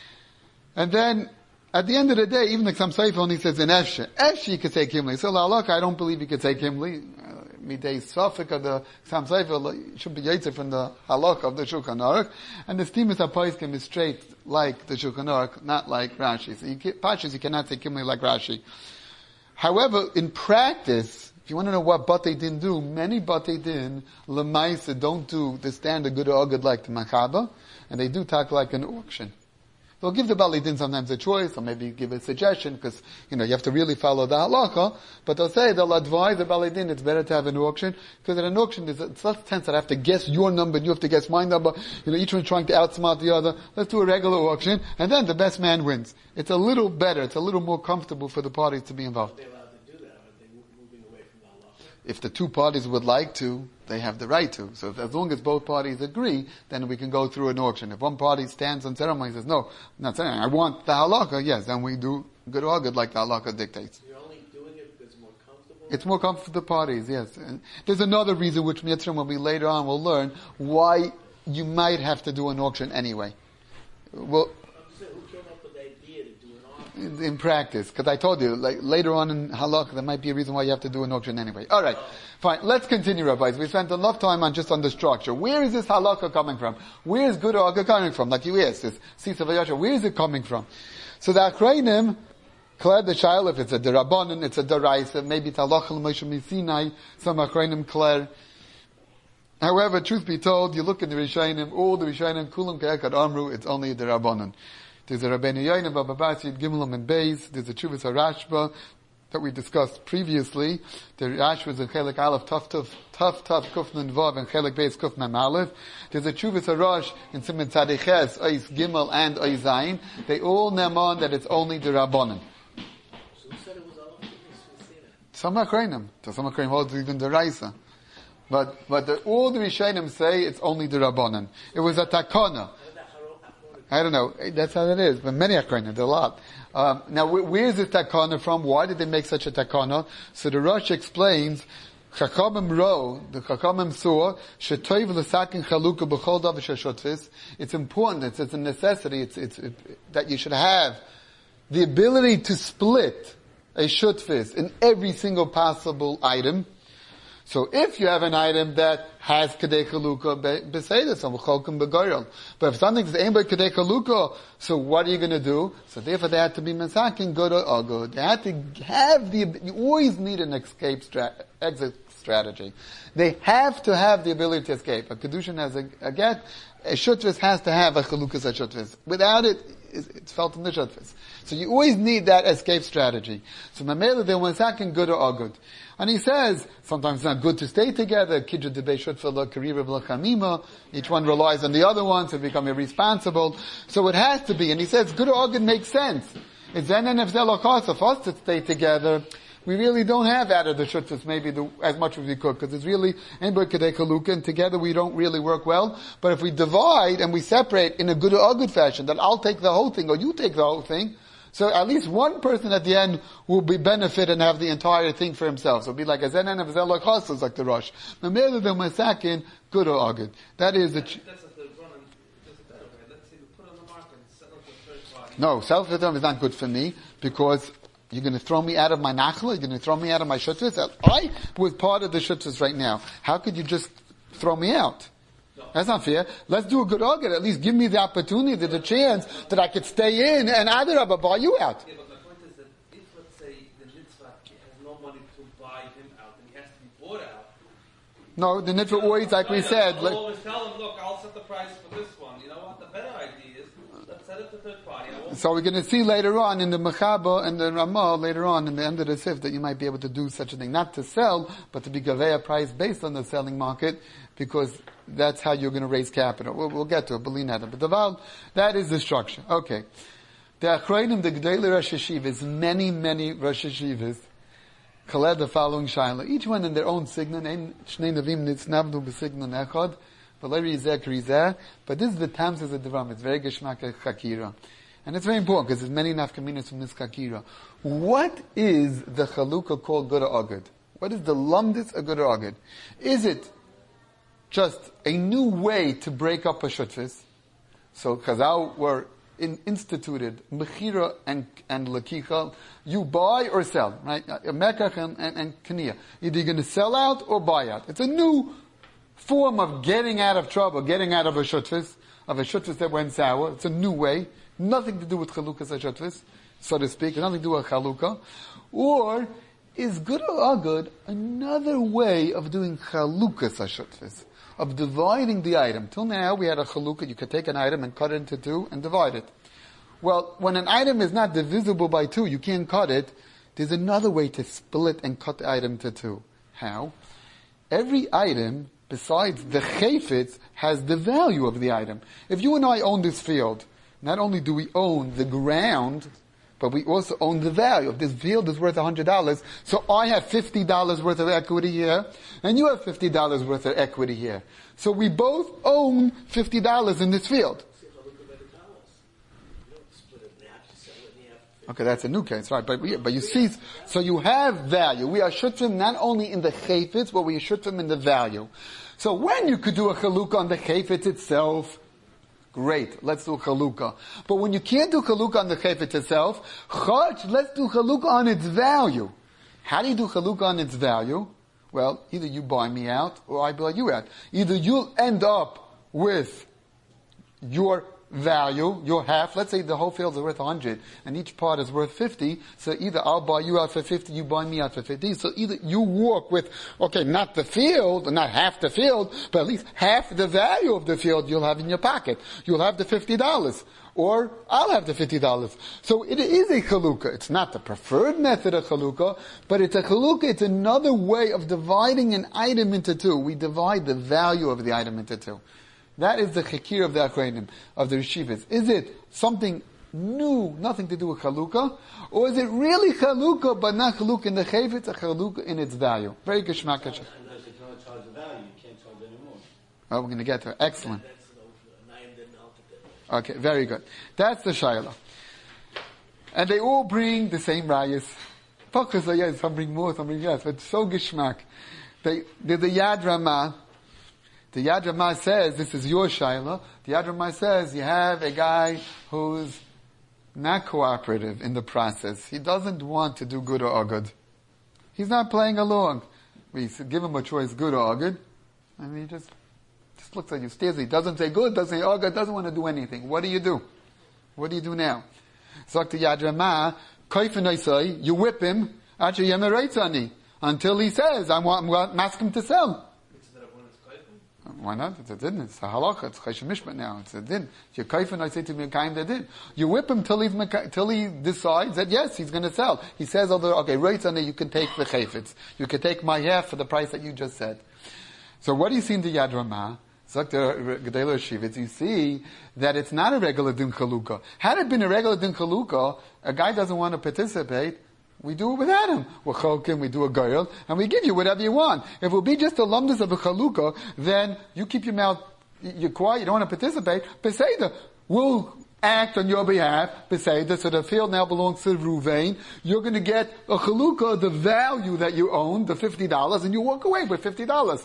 And then, at the end of the day, even the Chsam Sofer only says in Efshe. Efshe you could say Kimli. So look, I don't believe you could say Kimli. Midei Safik of the Chsam Sofer should be Yitzhak from the Halakha of the Shulchan Aruch, and the Stimus HaPoskim is straight like the Shulchan Aruch, not like Rashi. So you cannot say Kimli like Rashi. However, in practice, if you want to know what Batei Din do, many Batei Din, Lemaisa, don't do the standard good or good like the Machaba, and they do talk like an auction. They'll give the Balei Din sometimes a choice, or maybe give a suggestion, because, you have to really follow the halacha, but they'll advise the Balei Din, it's better to have an auction, because at an auction, it's less tense that I have to guess your number, and you have to guess my number, each one's trying to outsmart the other. Let's do a regular auction, and then the best man wins. It's a little better, it's a little more comfortable for the parties to be involved. Are they allowed to do that, or are they moving away from the halacha? If the two parties would like to, they have the right to. So as long as both parties agree, then we can go through an auction. If one party stands on ceremony and says, no, I'm not saying I want the halakha, yes, then we do good or good like the halakha dictates. You're only doing it because it's more comfortable? It's more comfortable for the parties, yes. And there's another reason which Mitzrayim will be later on, we'll learn why you might have to do an auction anyway. Well, I'm saying, who came up with the idea to do an auction? in practice, because I told you, like later on in halakha, there might be a reason why you have to do an auction anyway. All right, fine. Let's continue, rabbis. We spent enough time on the structure. Where is this halakha coming from? Where is good or coming from? Like you asked, this Sisa Vayasha, where is it coming from? So the Akrainim declared the child, if it's a derabanan, it's a deraisa, maybe it's halacha l'Moshe Misinai. Some Akrainim declare. However, truth be told, you look at the Rishayim, all the Rishayim, kulam ke'ekad amru, it's only a derabanan. There's a Rabbeinu Yoina, Baba Basid, Gimel and Beis. There's a Chuvas HaRashba that we discussed previously. The Rashba is in Chelik Aleph, Tuf Kuf Nun Vav, and Chelik Beis Kuf Mem Aleph. There's a Chuvas HaRosh in Siman Tzadiches, Ois Gimel and Ois Zayin. They all name on that it's only the Rabbanim. So who said it was all Some Akrainim. Some Akrainim holds even the Raisa. But all the Rishayim say it's only the Rabbanim. It was a takana. I don't know. That's how it is. But many Akrainim, there are a lot. Now, where is this takana from? Why did they make such a takana? So the Rosh explains, Chachamim Ro, the Chachamim saw, Shetoiv l'sakin chaluka b'chol davar sheshotfis. It's important. It's a necessity. It's that you should have the ability to split a shutfis in every single possible item. So if you have an item that has Kedei Chaluka, Beseidus, and V'cholkim Begoyel. But if something is aimed by Kedei Chaluka, so what are you going to do? So therefore they had to be Mesakin, good or good. They had to have you always need an exit strategy. They have to have the ability to escape. A Kedushin has a get, a Shutvis has to have a Chalukas a Shutvis. Without it, it's felt in the Shutvis. So you always need that escape strategy. So Mamela, they were Mesakin, good or good. And he says, sometimes it's not good to stay together. Each one relies on the other one, so become irresponsible. So it has to be. And he says, good or good makes sense. It's then and if for us to stay together, we really don't have out of the shutfus maybe as much as we could, because it's really Einber Kedei Chaluka, and together we don't really work well. But if we divide and we separate in a good or good fashion, that I'll take the whole thing or you take the whole thing, so at least one person at the end will be benefit and have the entire thing for himself. So it'll be like a zenan of zel like chassos, like the Rosh. Mamela the masakin, good or good. That is the. That's a run. That's a better way. Let's say we put on the market and sell it to a third party. No, self-return is not good for me because you're going to throw me out of my nachla. You're going to throw me out of my shutzus. I was part of the shutzus right now. How could you just throw me out? That's not fair. Let's do a good argument. At least give me the opportunity, the chance that I could stay in and Adarabah buy you out. Yeah, but my point is that if, let's say, the Nitzvah has no money to buy him out and he has to be bought out. No, the Nitzvah always, like we said. I'll always tell him, look, I'll set the price for this one. You know what? The better idea is, let's set it to third party. So we're going to see later on in the Mechaba and the Ramah, later on in the end of the Sif, that you might be able to do such a thing. Not to sell, but to be gavei a price based on the selling market, because that's how you're going to raise capital. We'll get to it, but that is the structure. Okay. The Achroinim, the G'dayli Rosh Hashivas, many Rosh Hashivas, collect the following shaila. Each one in their own signon, Shnei Navim Nitznavnu b'signon echad, but this is the Tamses of the Ram. It's very Geshmak Chakira. And it's very important because there's many nafkaminas from this Chakira. What is the Chalukah called good or agad? What is the lumdis a good or agad? Is it just a new way to break up a shutfis? So Chazal were instituted mechira and lakicha. You buy or sell, right? Mekach and kaniya. Either you're going to sell out or buy out. It's a new form of getting out of trouble, getting out of a shutfis that went sour. It's a new way. Nothing to do with chalukas shutfis, so to speak. Nothing to do with chalukah. Or is good or agad another way of doing chalukas shutfis, of dividing the item? Till now we had a chalukah. You could take an item and cut it into two and divide it. Well, when an item is not divisible by two, you can't cut it. There's another way to split and cut the item to two. How? Every item, besides the chayfetz, has the value of the item. If you and I own this field, not only do we own the ground, but we also own the value. If this field is worth $100, so I have $50 worth of equity here, and you have $50 worth of equity here. So we both own $50 in this field. Okay, that's a new case, right? But you see, so you have value. We are shutfim not only in the chayfetz, but we are shutfim in the value. So when you could do a chalukah on the chayfetz itself, great, let's do chalukah. But when you can't do chalukah on the chayfetz itself, let's do chalukah on its value. How do you do chalukah on its value? Well, either you buy me out or I buy you out. Either you'll end up with your value, your half. Let's say the whole field is worth 100 and each part is worth 50. So either I'll buy you out for 50, you buy me out for 50. So either you walk with, okay, not the field, not half the field, but at least half the value of the field you'll have in your pocket. You'll have the $50. Or I'll have the $50. So it is a chalukah. It's not the preferred method of chalukah, but it's a chalukah. It's another way of dividing an item into two. We divide the value of the item into two. That is the chikir of the Achronim, of the Rishivas. Is it something new, nothing to do with chalukah? Or is it really chalukah, but not chalukah in the chayv, a chalukah in its value? Very geshmak. Unless you cannot charge the value, you can't charge anymore. Oh, we're going to get to it. Excellent. Okay, very good. That's the shayla. And they all bring the same rayas. Yes, some bring more, some bring less, but so geshmak. The Yad Ramah. The Yad Ramah says, this is your shayla. The Yad Ramah says, you have a guy who's not cooperative in the process. He doesn't want to do good or good. He's not playing along. We give him a choice, good or good, and he just looks at you, stares. He doesn't say good, doesn't say good, doesn't want to do anything. What do you do? What do you do now? Zakta Yad Ramah, you whip him, until he says, I want maskim to sell. Why not? It's a din. It's a halacha. It's chayshim mishpat now. It's a din. You're kaifin, I say to me, kaim the din. You whip him till he decides that yes, he's going to sell. He says, okay, right on you can take the chayfetz. You can take my half for the price that you just said. So what do you see in the Yad Ramah? You see that it's not a regular din chalukah. Had it been a regular din chalukah, a guy doesn't want to participate, we do it without him. We're chalkim, we do a goyel, and we give you whatever you want. If it will be just a lumdus of a chalukah, then you keep your mouth, you're quiet, you don't want to participate. Beseda, we'll act on your behalf. Beseda, so the field now belongs to Ruvain. You're going to get a chalukah, the value that you own, the $50, and you walk away with $50.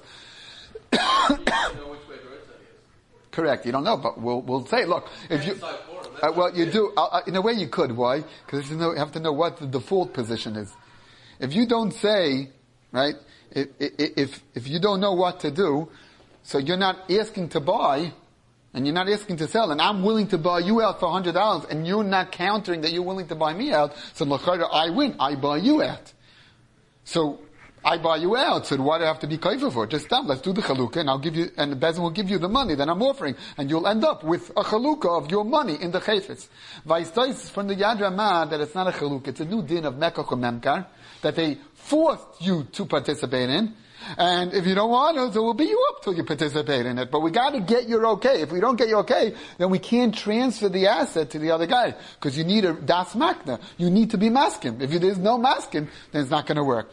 Correct. You don't know, but we'll say, look, if you, well, you do, in a way you could. Why? Because you have to know what the default position is. If you don't say, right, if you don't know what to do, so you're not asking to buy, and you're not asking to sell, and I'm willing to buy you out for $100, and you're not countering that you're willing to buy me out, so I win, I buy you out. So, I buy you out, so why do I have to be kaifa for? Just stop, let's do the chalukah, and I'll give you, and the bezin will give you the money that I'm offering, and you'll end up with a chalukah of your money in the chayfetz. Vaistais from the Yad Ramah that it's not a chalukah, it's a new din of mekach or memkar, that they forced you to participate in, and if you don't want to, so we'll beat you up till you participate in it. But we gotta get your okay. If we don't get your okay, then we can't transfer the asset to the other guy. Because you need a das makna. You need to be maskim. If there's no maskim, then it's not gonna work.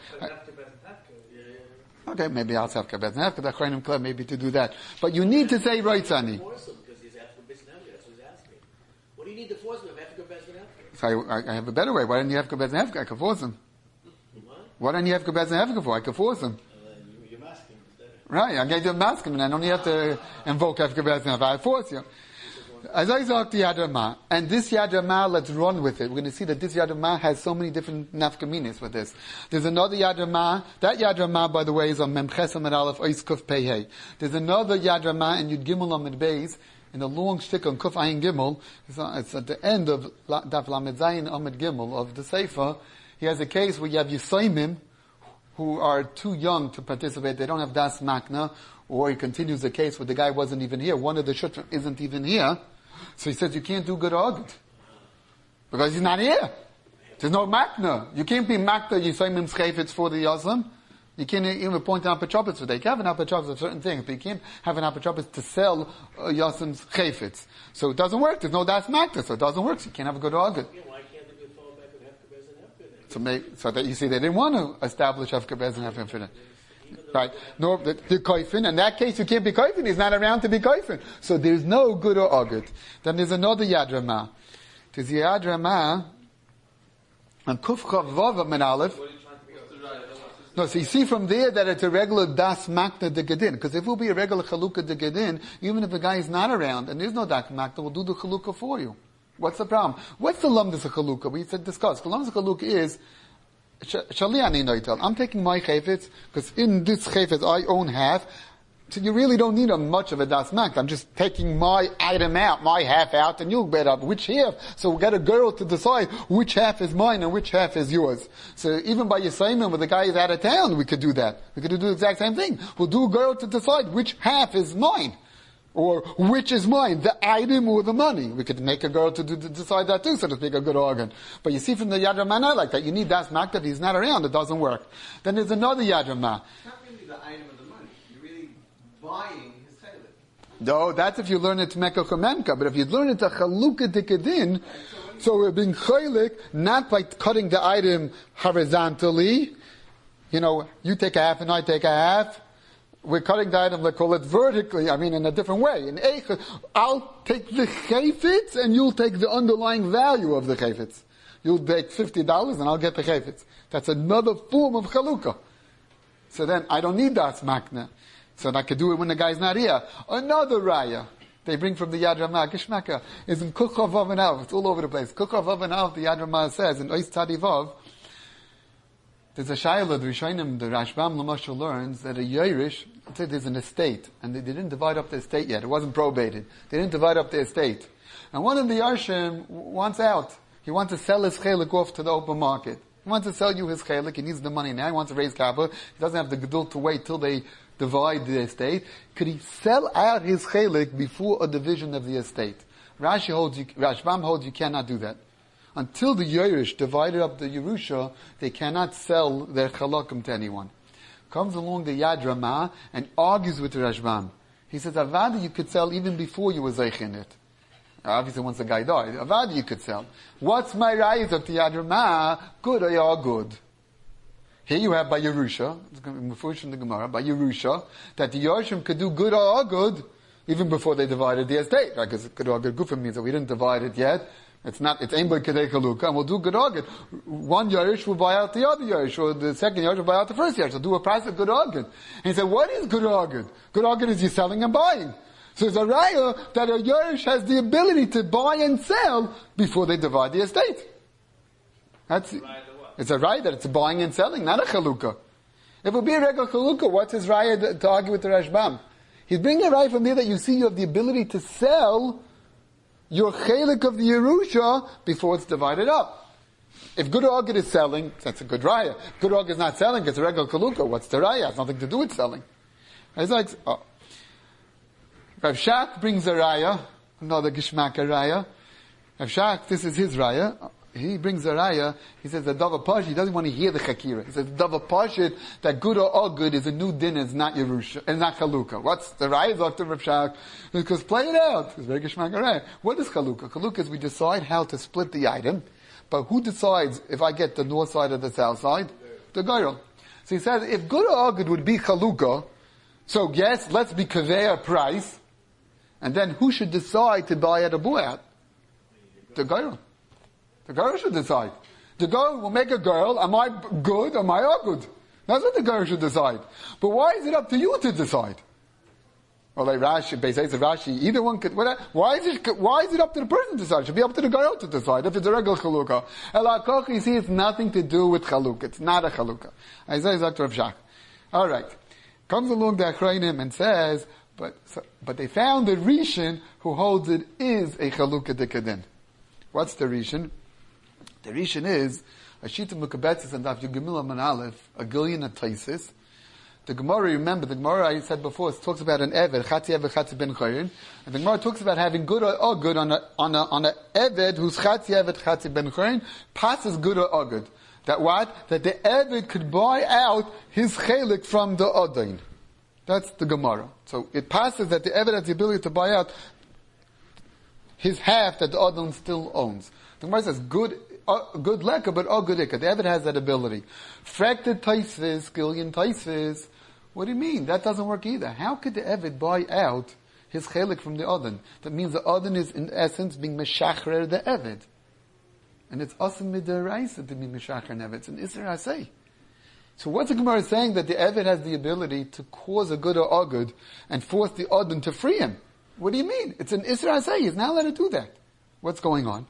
Okay, maybe I'll have kabez nefka, the Chayim Club maybe to do that. But you need to say right, Sonny. Force him because he's after kabez nefka. That's what he's asking. What do you need to force him after kabez nefka? So I have a better way. Why don't you have kabez nefka? I can force him. What? Why don't you have kabez nefka for? I can force him. You're masking instead. Right, I'm going to mask him, and I don't have to invoke after kabez nefka. I force you. As I talk to Yad Ramah, and this Yad Ramah, let's run with it. We're going to see that this Yad Ramah has so many different nafkaminis with this. There's another Yad Ramah. That Yad Ramah, by the way, is on Memches Amid Aleph Ois Kuf Pei. There's another Yad Ramah in Yud Gimel Amid Beis, in the long shtick on Kuf Ayin Gimel. It's at the end of Daf Lamed Zayin Amid Gimel of the Sefer. He has a case where you have Yisaimim, who are too young to participate. They don't have Das Makna. Or he continues the case where the guy wasn't even here. One of the Shutrim isn't even here. So he says you can't do good agud. Because he's not here. There's no makna. You can't be makna Yisayimim Schefetz for the Yasam. You can't even point out apotropos for that. You can have an apotropos of certain things, but you can't have an apotropos to sell Yasam's Chefetz. So it doesn't work. There's no das makna, so it doesn't work. So you can't have a good agud. Yeah, why can't they fall back and have kabez and So that you see they didn't want to establish Havkabez and Havkabez for that. Right. No, the koifin. In that case, you can't be koifin. He's not around to be koifin. So there's no good or agud. Then there's another Yad Ramah. There's Yad Ramah and Kuf Chav Vav Min Aleph. No, so you see from there that it's a regular das makna de gedin. Because if it will be a regular chalukah de gedin, even if the guy is not around and there's no das makna, we'll do the chalukah for you. What's the problem? What's the lumdus of chalukah? We said discuss. The lumdus of chalukah is I'm taking my chayfetz, because in this chayfetz I own half, so you really don't need much of a das mak. I'm just taking my item out, my half out, and you'll bet up which half. So we'll get a girl to decide which half is mine and which half is yours. So even by Yisayimim, when the guy is out of town, we could do that. We could do the exact same thing. We'll do a girl to decide which half is mine. Or which is mine, the item or the money. We could make a girl to decide that too, so to speak, a good organ. But you see from the Yad Ramah like that, you need das mak that he's not around, it doesn't work. Then there's another Yad Ramah. It's not really the item of the money. You're really buying his tailit. No, that's if you learn it to Mekach or Memka. But if you learn it to Chalukah Dikadin, so we're being chaylik, not by cutting the item horizontally. You know, you take a half and I take a half. We're cutting the item, let's call it vertically, in a different way. In Eichel, I'll take the chayfetz and you'll take the underlying value of the chayfetz. You'll take $50 and I'll get the chayfetz. That's another form of chalukah. So then I don't need das makna. So I could do it when the guy's not here. Another raya. They bring from the Yad Ramah. Gishmaka is in Kuchav Vav and Av. It's all over the place. Kuchav Vav and Av, the Yad Ramah says, in Ois Tzadi Vav, there's a Shayla, the Rishonim, the Rashbam Lamashal learns that a Yerush, there's an estate, and they didn't divide up the estate yet. It wasn't probated. They didn't divide up the estate. And one of the Yarshim wants out. He wants to sell his chelik off to the open market. He wants to sell you his chelik. He needs the money now. He wants to raise capital. He doesn't have the gedul to wait till they divide the estate. Could he sell out his chelik before a division of the estate? Rashbam holds you cannot do that. Until the Yerush divided up the Yerusha, they cannot sell their chalakim to anyone. Comes along the Yad Ramah and argues with the Rashbam. He says, Avada you could sell even before you were zeich in it. Obviously once the guy died, Avada you could sell. What's my rise of the Yad Ramah? Good or ya good? Here you have by Yerusha, it's going to be Mefurish in the Gemara, by Yerusha, that the Yorshim could do good or good even before they divided the estate. Right? Because good or good gufim means that we didn't divide it yet. It's Ein B'Kedei Chalukah, and we'll do good organ. One Yerush will buy out the other Yerush, or the second Yerush will buy out the first Yerush. So do a price of good organ. And he said, what is good organ? Good organ is you selling and buying. So it's a raya that a Yerush has the ability to buy and sell before they divide the estate. It's a raya that it's buying and selling, not a Chalukah. If it would be a regular Chalukah, what's his raya to argue with the Rashbam? He's bringing a raya from there that you see you have the ability to sell your chelik of the Yerusha before it's divided up. If good organ is selling, that's a good raya. Good organ is not selling, it's a regular kaluka. What's the raya? It has nothing to do with selling. It's like, Rav Shach brings a raya, another gishmaka raya. Rav Shach, this is his raya. He brings a raya, he says the Dava Pashit, he doesn't want to hear the Chakira. He says the Dava Pashit, that good or good is a new din, it's not Yerusha, it's not Chalukah. What's the raya of the Rav Shach? Because play it out. It's very gishmak raya. What is Chalukah? Chalukah is we decide how to split the item, but who decides if I get the north side or the south side? The Goyrel. So he says, if good or good would be Chalukah, so yes, let's be Kaveya price, and then who should decide to buy at a buat? The Goyrel. The girl should decide. The girl will make a girl, am I good, am I good? That's what the girl should decide. But why is it up to you to decide? Well, like Rashi, Beisayis of Rashi, either one could, why is it up to the person to decide? It should be up to the girl to decide, if it's a regular chalukah. El you see, it's nothing to do with chalukah. It's not a chalukah. Isaiah Zak Rav Shach. Alright. Comes along the Achrayim and says, but they found a Rishon who holds it is a chalukah dekadin. What's the Rishon? The Rishon is a Shita Mukabetzis and Daf Yugimila Man Aleph, a Gillian Taisis. The Gemara, remember, the Gemara I said before, it talks about an Eved, Chatzi Eved, Chatzi Ben Chayrin. And the Gemara talks about having good or good on a Eved who's Chatzi Eved, Chatzi Ben Chayrin, passes good or good. That what? That the Eved could buy out his chelik from the Odain. That's the Gemara. So it passes that the Eved has the ability to buy out his half that the Odain still owns. The Gemara says good leka, but good ikka. The Eved has that ability. Frekted taisvis, gillian taisvis. What do you mean? That doesn't work either. How could the Eved buy out his chelik from the Odin? That means the Odin is in essence being meshachrer the Eved. And it's asim midaraisa to be meshachrer an Eved. It's an Isra Asay. So what's the Gemara saying? That the Eved has the ability to cause a good or good and force the Odin to free him. What do you mean? It's an Isra Asay. He's not allowed to do that. What's going on?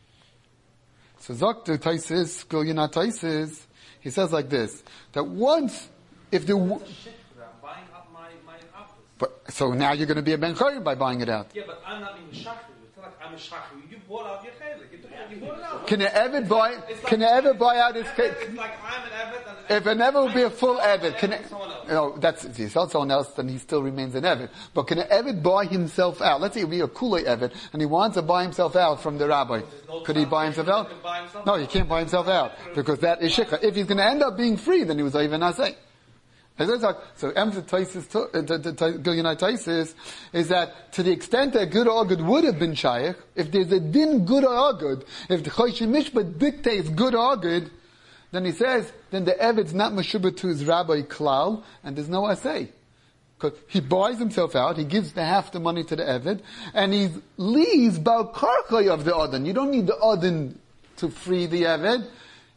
So Zakta Taisis, Gilyanat Taisis, he says like this, that once, if there I'm buying up my office. but, so now you're going to be a Ben Chayim by buying it out. Yeah, but I'm not being shachar. It's not like I'm a shachar. You bought out your chelik. You bought it out. Can an Eved buy out his cake? It's like I'm an Eved. If an Eved would be a full Eved, can someone else. that's, if he sells someone else, then he still remains an Eved. But can an Eved buy himself out? Let's say he'd be a Kulei Eved, and he wants to buy himself out from the rabbi. Could he buy himself out? No, he can't buy himself out, because that is shikha. If he's going to end up being free, then he was even Asay. So emphasis Gilyanai Taisis is that to the extent that good or good would have been shaykh, if there's a din good or good, if the Choshen Mishpat dictates good or good, then he says, then the Eved's not meshubah to his rabbi klal, and there's no asay. Because he buys himself out, he gives half the money to the Eved, and he leaves bal karchay of the Odin. You don't need the Odin to free the Eved.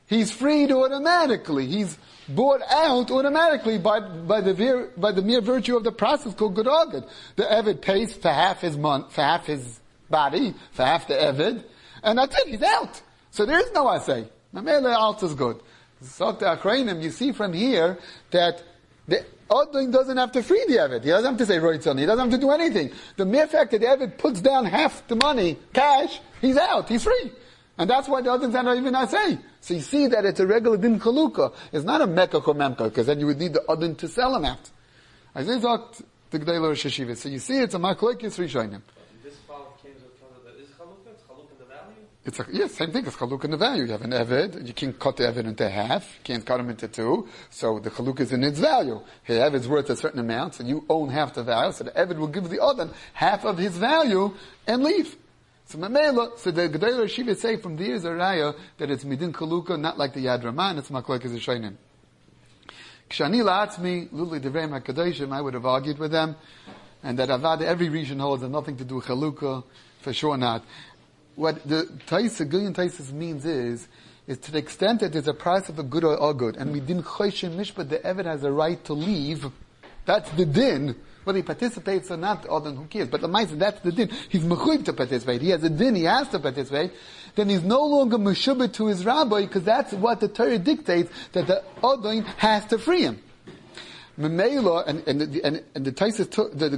he's freed automatically. He's bought out automatically by the mere virtue of the process called Gedagad. The Eved pays for half his body, for half the Eved, and that's it, he's out. So there is no Asay. Mamela alt is good. You see from here that the Odin doesn't have to free the Eved. He doesn't have to say Roitzon. He doesn't have to do anything. The mere fact that the Eved puts down half the money, cash, he's out. He's free. And that's why the Odin's not even Asay. So you see that it's a regular Din Chalukah. It's not a Mekach or Memkach, because then you would need the Odin to sell him out. So you see it's a Maklekes Rishonim. This file came to the is Chalukah? It's Chalukah in the value? It's yes, same thing. It's chaluk in the value. You have an Eved. You can't cut the Eved into half. You can't cut him into two. So the chaluk is in its value. The Eved is worth a certain amount, so you own half the value. So the Eved will give the other half of his value and leave. So Mamela, so the Gedolei Yeshiva say from the years of Raya that it's midin chalukah, not like the Yad Raman. It's maklekes Rishonim. Kshani la'atzmi luli divrei hakadoshim. I would have argued with them, and that Avad every region holds has nothing to do with chalukah, for sure not. What the Gilyon Taisus means is to the extent that there's a price of a good or good, and we didn't choshim mishpat, the Eved has a right to leave. That's the din. Whether he participates or not, then who cares? But the Maisa, that's the din. He's mechuyev to participate. He has a din, he has to participate. Then he's no longer meshubet to his rabbi, because that's what the Torah dictates, that the Odin has to free him. Memela, and the Taisus took, the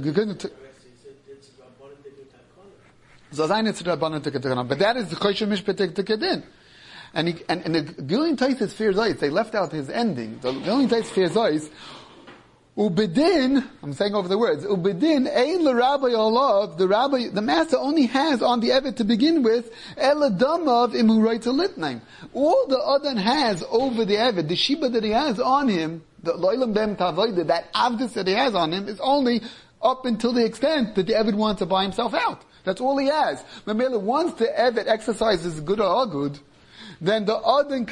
but that is the Choshim Mishpat Tekadin. And the Gilyon Taisus fears ice. They left out his ending. The Gilyon Taisus fears ice. Ubedin, I'm saying over the words, Ubedin, Ein l'Rabbi Olav, the master only has on the Eved to begin with, Eladamav Imurayta Litnaim. All the Adon has over the Eved, the Shiba that he has on him, the Loilam Bem Tavoida, that Avdus that he has on him, is only up until the extent that the Eved wants to buy himself out. That's all he has. Mamela, once the Eved exercises good or good, then the Adon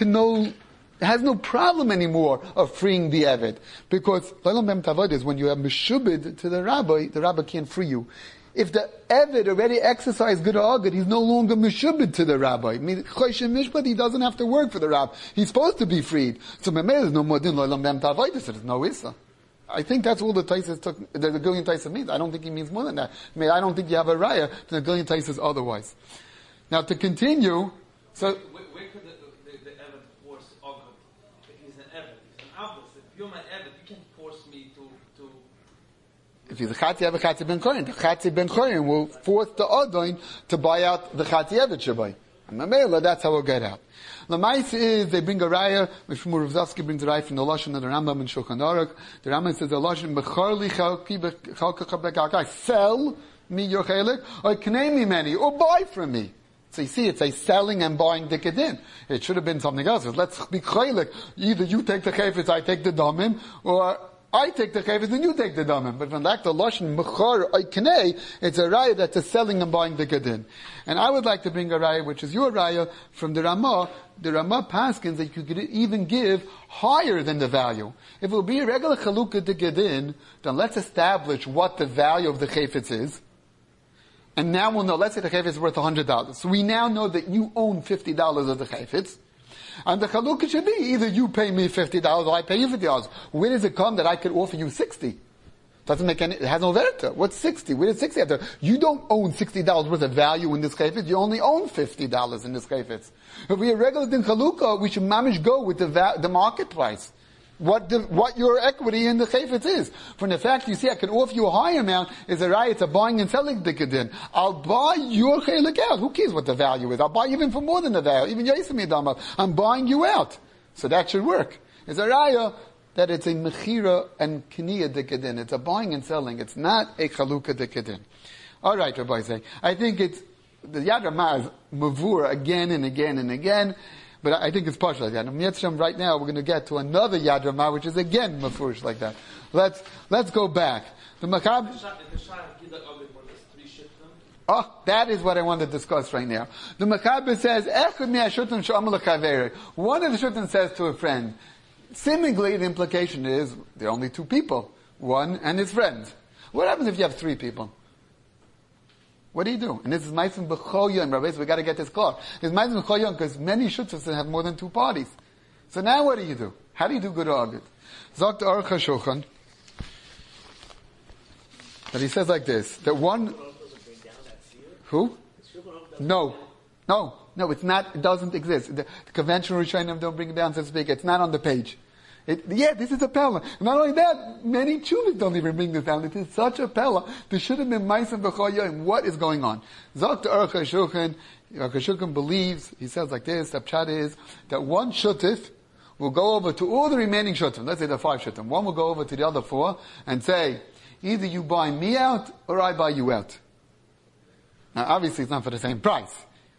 has no problem anymore of freeing the Eved. Because, L'olam Bem Tavod is when you have Meshubid to the rabbi can't free you. If the Eved already exercised good or good, he's no longer Meshubid to the rabbi. I mean, Choshim Mishpat, he doesn't have to work for the rabbi. He's supposed to be freed. So Mamela is no more than L'olam Bem Tavod, so there's no Issa. I think that's all the Taisus took, the Gilyon Taisus means. I don't think he means more than that. I mean, I don't think you have a raya to the Gilyon Taisus otherwise. Now to continue, so... Where could the Eved force Ogud? If he's an Eved, he's an Avos. If you're my Eved, you can't force me to... If he's a Chatzi Eved, Chatzi Ben Chorin. The Chatzi Ben Chorin will force the Odin to buy out the Chatzi Eved Shabai. And Mamela, that's how we'll get out. The Lamaisa is, they bring a raya, which Rav Zasky brings a raya from the Lashon of the Rambam and Shulchan Aruch. The Rambam says, the Lashon, Bechar li chalki sell me your chelik, or knei me many, or buy from me. So you see, it's a selling and buying dikadin. It should have been something else. Let's be chelik. Either you take the chayfetz, I take the damim, or I take the chayfetz and you take the damim. But when like the Lashon, Bechar knei, it's a raya that's a selling and buying dikadin. And I would like to bring a raya, which is your raya, from the Ramah. The Ramah paskins that you could even give higher than the value. If it will be a regular chalukah dikadin, then let's establish what the value of the chayfetz is. And now we'll know, let's say the chayfetz is worth $100. So we now know that you own $50 of the chayfetz. And the chalukah should be either you pay me $50 or I pay you $50. Where does it come that I could offer you 60? Doesn't make any, it has no verita. What's 60? Where does 60 have? You don't own $60 worth of value in this chayfetz. You only own $50 in this chayfetz. If we are regular din chalukah, we should mamish go with the market price. What your equity in the chayfetz is. From the fact you see I can offer you a higher amount is a right to buying and selling dikadin. I'll buy your chaylik out. Who cares what the value is? I'll buy even for more than the value. Even Yaisim Yadamav. I'm buying you out. So that should work. It's a raya that it's a mechira and kniya dikadin. It's a buying and selling. It's not a chalukah dikadin. Alright, Rabbi say. I think it's, the Yad Ramah is mavur again and again and again. But I think it's partial like that. And Mitzvah right now we're going to get to another Yad Ramah, which is again mafurish like that. Let's go back. The Makab. Oh, that is what I want to discuss right now. The Makab says, one of the Shuttan says to a friend, seemingly the implication is there are only two people, one and his friend. What happens if you have three people? What do you do? And this is Ma'asim B'chol Yom, Rabbi, so we got to get this clear. It's Ma'asim B'chol Yom because many Shuttas have more than two parties. So now what do? How do you do good agud? Zok the Aruch HaShulchan, that he says like this, that one, who? No, it's not, it doesn't exist. The conventional Rishonim don't bring it down, so to speak. It's not on the page. This is a Pella. Not only that, many Chuvas don't even bring this down. It is such a Pella. There should have been Ma'asim B'chol Yom. What is going on? Zok the Aruch HaShulchan, Aruch HaShulchan believes, he says like this, the pshat is, that one Shutif will go over to all the remaining Shutim. Let's say the 5 Shutim. One will go over to the other 4 and say, either you buy me out, or I buy you out. Now obviously it's not for the same price.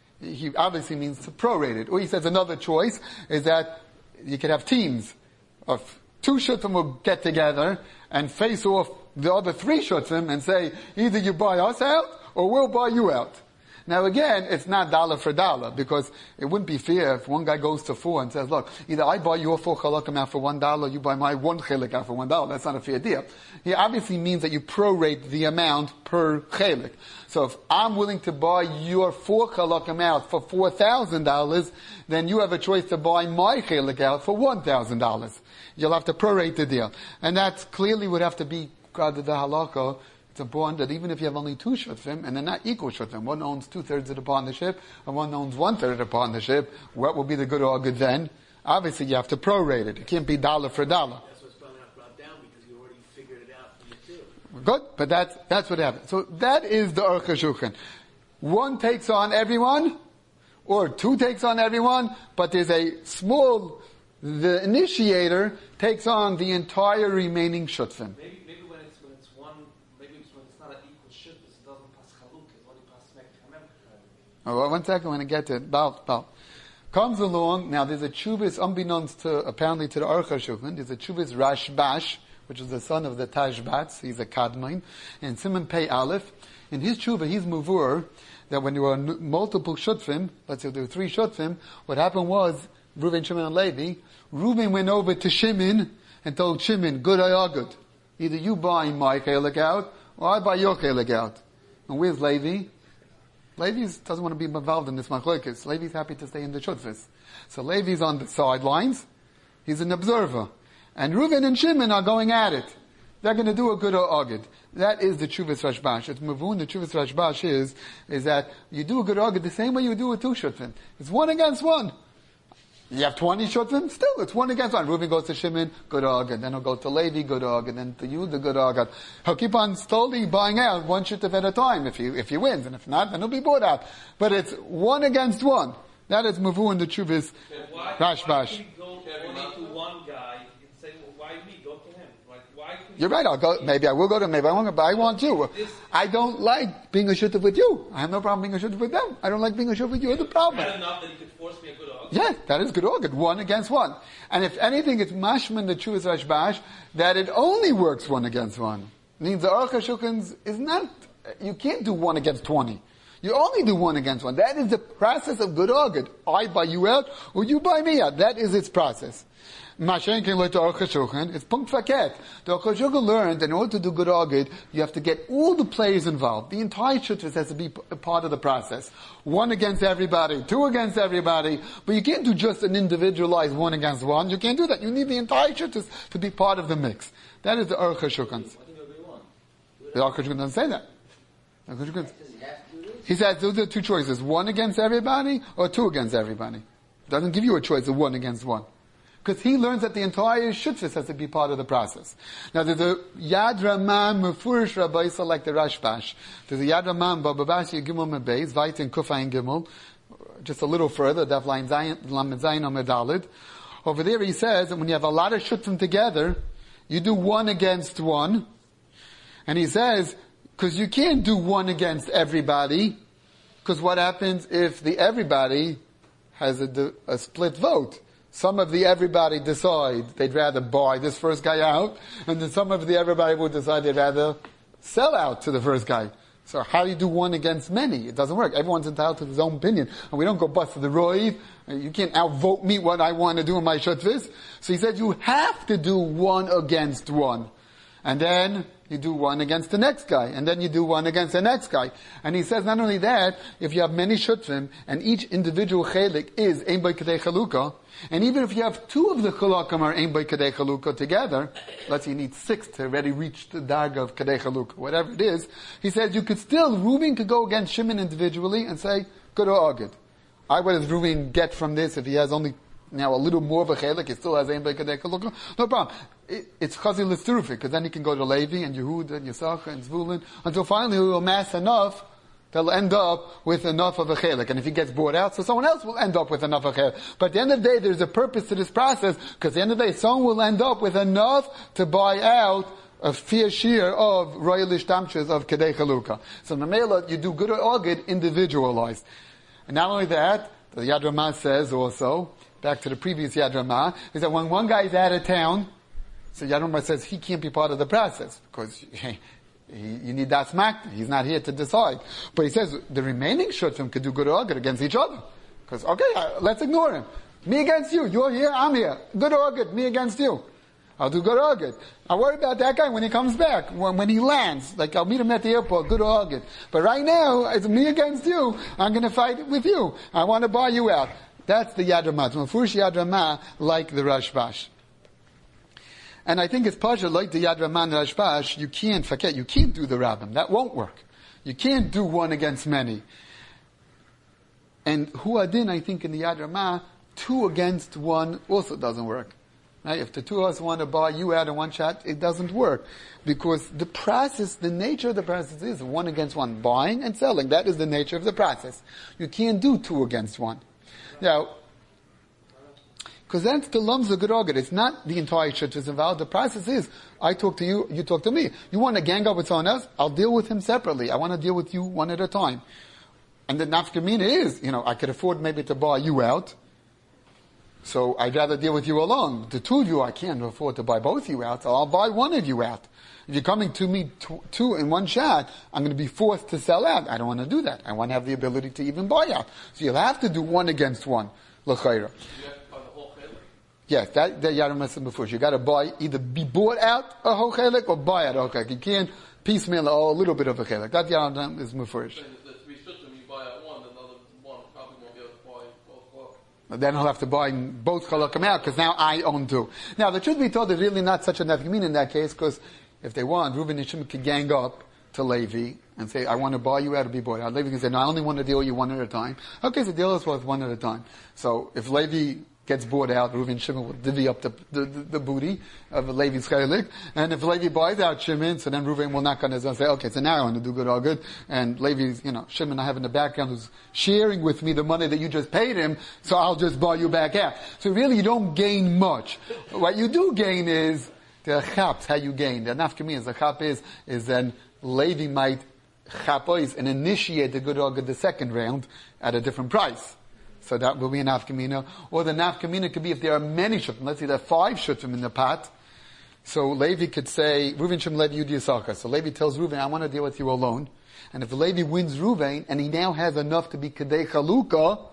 He obviously means to prorate it. Or he says another choice is that you could have teams of 2 Shutim will get together and face off the other 3 Shutim and say, either you buy us out, or we'll buy you out. Now again, it's not dollar for dollar, because it wouldn't be fair if one guy goes to 4 and says, look, either I buy your 4 chalakim out for $1, you buy my 1 chalik out for $1. That's not a fair deal. He obviously means that you prorate the amount per chalik. So if I'm willing to buy your 4 chalakim out for $4,000, then you have a choice to buy my chalik out for $1,000. You'll have to prorate the deal. And that clearly would have to be the halakha. It's important that even if you have only 2 shutfim, and they're not equal shutfim, one owns 2/3 of the partnership, and one owns 1/3 of the partnership, what will be the good or good then? Obviously you have to prorate it. It can't be dollar for dollar. That's what's probably not brought down, because you already figured it out from the 2. Good, but that's what happens. So that is the Aruch HaShulchan. 1 takes on everyone, or 2 takes on everyone, but there's a small, the initiator takes on the entire remaining shutfim. Maybe when it's one, maybe it's when it's not an equal shit, it doesn't pass chaluk, it only pass mek kamem. Oh, 1 second, when I get to it. Bal. Comes along, now there's a Chuvas, unbeknownst to, apparently to the Aruch HaShulchan, there's a Chuvas Rashbash, which is the son of the Tashbats, he's a Kadmon, and Simon Pei Aleph. In his Chuvah, he's Muvur, that when there were multiple Shutfim, let's say there were 3 Shutfim, what happened was, Reuven, Shimon, and Levi, Reuven went over to Shimon and told Shimon, good or good. Either you buy my chelik out, or I buy your chelik out. And where's Levi? Levi doesn't want to be involved in this machlokes. Levi's happy to stay in the shutfis. So Levi's on the sidelines. He's an observer. And Reuven and Shimon are going at it. They're going to do a good or agid. That is the Chuvas Rashbash. It's Mavun. The Chuvas Rashbash is that you do a good agid the same way you do with 2 shutfim. It's 1 against 1. You have 20 shutfim, still it's 1 against 1. Reuven goes to Shimon, good agad. Then he'll go to Levi, good agad. Then to you, the good agad. He'll keep on slowly buying out 1 shutf at a time if he wins. And if not, then he'll be bought out. But it's 1 against 1. That is Mavu in the Chuvas Rashbash. Why can we go only to one guy and say, well, why me? Go to him. Why You're right, I'll go, maybe I will go to him, maybe I won't go, but I want you. I don't like being a shutf with you. I have no problem being a shutf with them. I don't like being a shutf with you. It's the problem. Bad enough that he could force me a good agad? Yes, that is good agad. 1 against 1. And if anything, it's mashman the Chuvas Rashbash that it only works 1 against 1. It means the Aruch HaShulchan is not, you can't do 1 against 20. You only do 1 against 1. That is the process of good agad. I buy you out, or you buy me out. That is its process. Mashen can learn to Aruch HaShulchan. It's punkt faket. The Aruch HaShulchan learned that in order to do good agad, you have to get all the players involved. The entire shutfis has to be a part of the process. 1 against everybody, 2 against everybody. But you can't do just an individualized 1 against 1. You can't do that. You need the entire shutfis to be part of the mix. That is the Aruch HaShulchan. The Aruch HaShulchan doesn't say that. The Aruch HaShulchan, he says those are 2 choices: 1 against everybody or 2 against everybody. Doesn't give you a choice of 1 against 1. Because he learns that the entire shutfis has to be part of the process. Now there's a Yad Ramah Mefurish Rabbaisa like the Rashbash. There's a Yad Ramah Bababashi Gimel Mebeis, Vait and Kufayin Gimel, just a little further, Daf Lamed Zayin Omedalid. Over there he says that when you have a lot of shutfim together, you do 1 against 1. And he says, because you can't do 1 against everybody, because what happens if the everybody has a split vote? Some of the everybody decide they'd rather buy this first guy out, and then some of the everybody will decide they'd rather sell out to the first guy. So how do you do 1 against many? It doesn't work. Everyone's entitled to his own opinion. And we don't go bust for the roiv. You can't outvote me what I want to do in my shutfis. So he said you have to do 1 against 1. And then you do one against the next guy, and then you do one against the next guy. And he says not only that, if you have many shutfim, and each individual chelik is ein by kadei chalukah, and even if you have two of the chalakim are ein by kadei chalukah together, let's say you need 6 to already reach the darga of kadei chalukah, whatever it is, he says you could still, Reuven could go against Shimon individually and say, good or agid. What does Reuven get from this if he has only now a little more of a chelik, he still has ein by kadei chalukah? No problem. It's chazil l'sturufik, because then he can go to Levi and Yehuda and Yisachar and Zvulun, until finally he will amass enough, they'll end up with enough of a chelik. And if he gets bought out, so someone else will end up with enough of a chelik. But at the end of the day, there's a purpose to this process, because at the end of the day, someone will end up with enough to buy out a fair share of royalish tamshas of kedei chalukah. So Mamela, you do good or agid individualized. And not only that, the Yad Ramah says also, back to the previous Yad Ramah, is that when one guy is out of town, so Yad Ramah says he can't be part of the process, because you need that smack. He's not here to decide. But he says the remaining shutfim could do good or agid against each other. Because, let's ignore him. Me against you. You're here, I'm here. Good or agid, me against you. I'll do good or agid. I'll worry about that guy when he comes back, when he lands. Like, I'll meet him at the airport, good or agid. But right now, it's me against you. I'm going to fight with you. I want to buy you out. That's the Yad Ramah. It's Mefurish Yad Ramah, like the Rashbash. And I think it's Pasha, like the Yad Ramah and Rashbash, you can't do the Rabbim. That won't work. You can't do one against many. And Huadin, I think in the Yad Ramah, 2 against 1 also doesn't work. Right? If the 2 of us want to buy you out in one shot, it doesn't work. Because the process, the nature of the process is 1 against 1. Buying and selling. That is the nature of the process. You can't do 2 against 1. Now, because that's the lum's a good agid. It's not the entire church is involved. The process is, I talk to you, you talk to me. You want to gang up with someone else? I'll deal with him separately. I want to deal with you one at a time. And the nafkamina is, I could afford maybe to buy you out. So I'd rather deal with you alone. The 2 of you, I can't afford to buy both of you out, so I'll buy one of you out. If you're coming to me 2 in one shot, I'm going to be forced to sell out. I don't want to do that. I want to have the ability to even buy out. So you'll have to do 1 against 1. L'chayra. Yes, that Yad Ramah said before. You got to buy, either be bought out a whole chelik or buy out a whole chelik. You can't piecemeal a little bit of a chelik. That Yad Ramah is mefurish. The 3 shutfim, you buy out 1, another 1 probably won't be able to buy both chalakim. Then he'll have to buy both chalakim out, because now I own 2. Now, the truth be told, there's really not such a nafkamin in that case, because if they want, Reuven and Shimon could gang up to Levi and say, I want to buy you out or be bought out. Levi can say, no, I only want to deal with you 1 at a time. Okay, so deal is worth 1 at a time. So if Levi gets bought out, Reuven and Shimon will divvy up the booty of Levi's chelik. And if Levi buys out Shimon, so then Reuven will knock on his own and say, okay, so now I want to do good or good. And Levi's, Shimon I have in the background who's sharing with me the money that you just paid him, so I'll just buy you back out. So really you don't gain much. What you do gain is the chaps, how you gain. The nafkamina, the chap is then Levi might chapois and initiate the good or good the second round at a different price. So that will be an nafkamina. Or the nafkamina could be if there are many shutfim. Let's say there are 5 shutfim in the pot. So Levi could say, Reuven, Shimon, Levi, Yudi, Yisachar. So Levi tells Reuven, I want to deal with you alone. And if Levi wins Reuven, and he now has enough to be kedei chalukah,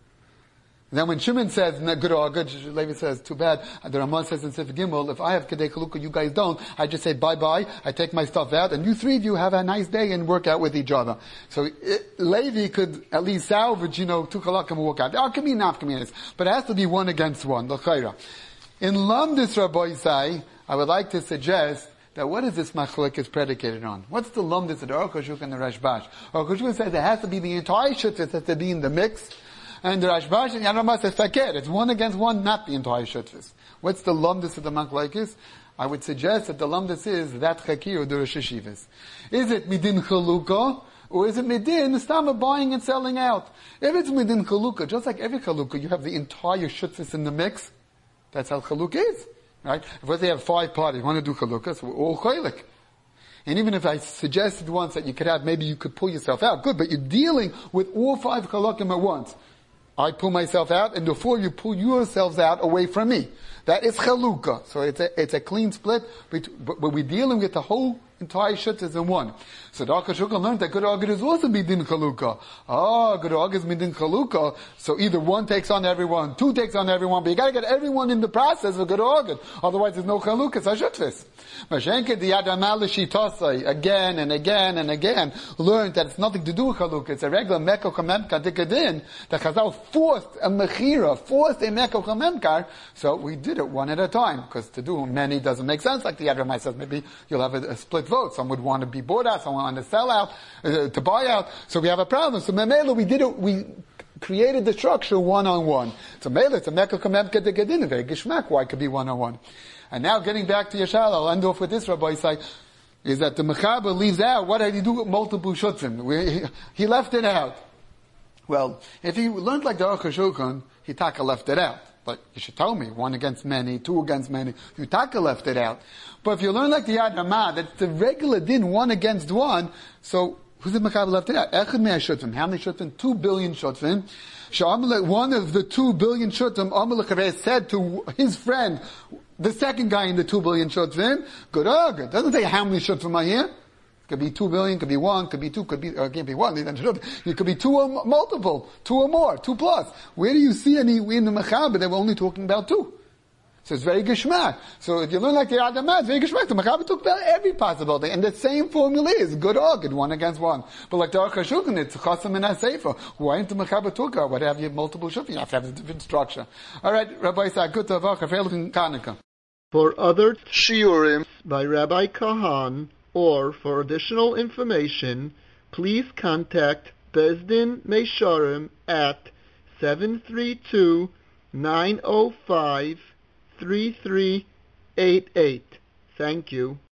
then when Shimon says, good or good, Levi says, too bad. The Ramah says in Sefer Gimel, if I have kedei chalukah, you guys don't, I just say bye-bye, I take my stuff out, and you 3 of you have a nice day and work out with each other. So Levi could at least salvage, 2 chalakim and walk out. There can be nafkaminas, but it has to be 1 against 1, l'chayra. In Lamdis Rabbi Isai, I would like to suggest that what is this machlokes predicated on? What's the Lamdis of the Aruch HaShulchan and the Rashbash? Aruch HaShulchan says it has to be the entire shutfis has to be in the mix. And the Rashbash and Yad Ramah says, fakir, it's 1 against 1, not the entire shutfis. What's the lumdus of the machlokes? I would suggest that the lumdus is that chakir or the Rosh Hashivas. Is it midin chalukah, or is it midin stam buying and selling out? If it's midin chalukah, just like every chalukah, you have the entire shutfis in the mix. That's how chalukah is, right? If they have 5 parties, want to do chalukah, so we're all chaylik. And even if I suggested once that you could have, maybe you could pull yourself out, good, but you're dealing with all 5 chalakim at once. I pull myself out, and before you pull yourselves out away from me. That is chalukah. So it's a clean split, but we're dealing with the whole entire shuttas in one. So the Aruch HaShulchan learned that good Agid is also midin chalukah. Good Agid is midin chalukah. So either one takes on everyone, two takes on everyone, but you gotta get everyone in the process of good Agid. Otherwise there's no chalukah, it's a shutfis. Mashenke the Yadamah l'shitosai, again and again and again, learned that it's nothing to do with chalukah. It's a regular mekach hamemkar dikadin. The Chazal forced a mechira, forced a mekach hamemkar. So we did it one at a time, because to do many doesn't make sense. Like the Yad Ramai says, maybe you'll have a split vote. Some would want to be bought out, some would want to sell out, to buy out. So we have a problem. So Memela, we did it, we created the structure one-on-one. So Mela, it's a mekach hamemkar dikadin, very gishmak, why it could be one-on-one. And now getting back to Yeshal, I'll end off with this, Rabbi Isai, is that the Mechaber leaves out, what did he do with multiple shutzim? He left it out. Well, if he learned like the Aruch HaShulchan, he taka left it out. But you should tell me, one against many, two against many, you taka left it out. But if you learn like the Yad Ramah, that's the regular din, one against one, so who's the Mechaber left it out? Echad mei shutzim. How many shutzim? 2 billion shutzim. One of the 2 billion shutzim, Amalek said to his friend, the second guy in the 2 billion shutzim, good Agid. Doesn't say how many shutzim are here. It could be 2 billion, could be 1, could be 2, it can't be 1. It could be 2 or multiple, 2 or more, 2 plus. Where do you see any in the Mechaber that we're only talking about 2? So it's very geshmak. So if you learn like the Adamah, it's very geshmak. The Mechaber took about every possibility, and the same formula is good Agid, one against one. But like the Aruch HaShulchan, it's chasam and aseifa. Why didn't the Mechaber talk about what have you multiple shufim? You have to have a different structure. All right, Rabbi Isaac, good tavach, Rafael Kanaka. For other shiurim by Rabbi Kahan, or for additional information, please contact Bezdin Meisharim at 732-905-3388. Thank you.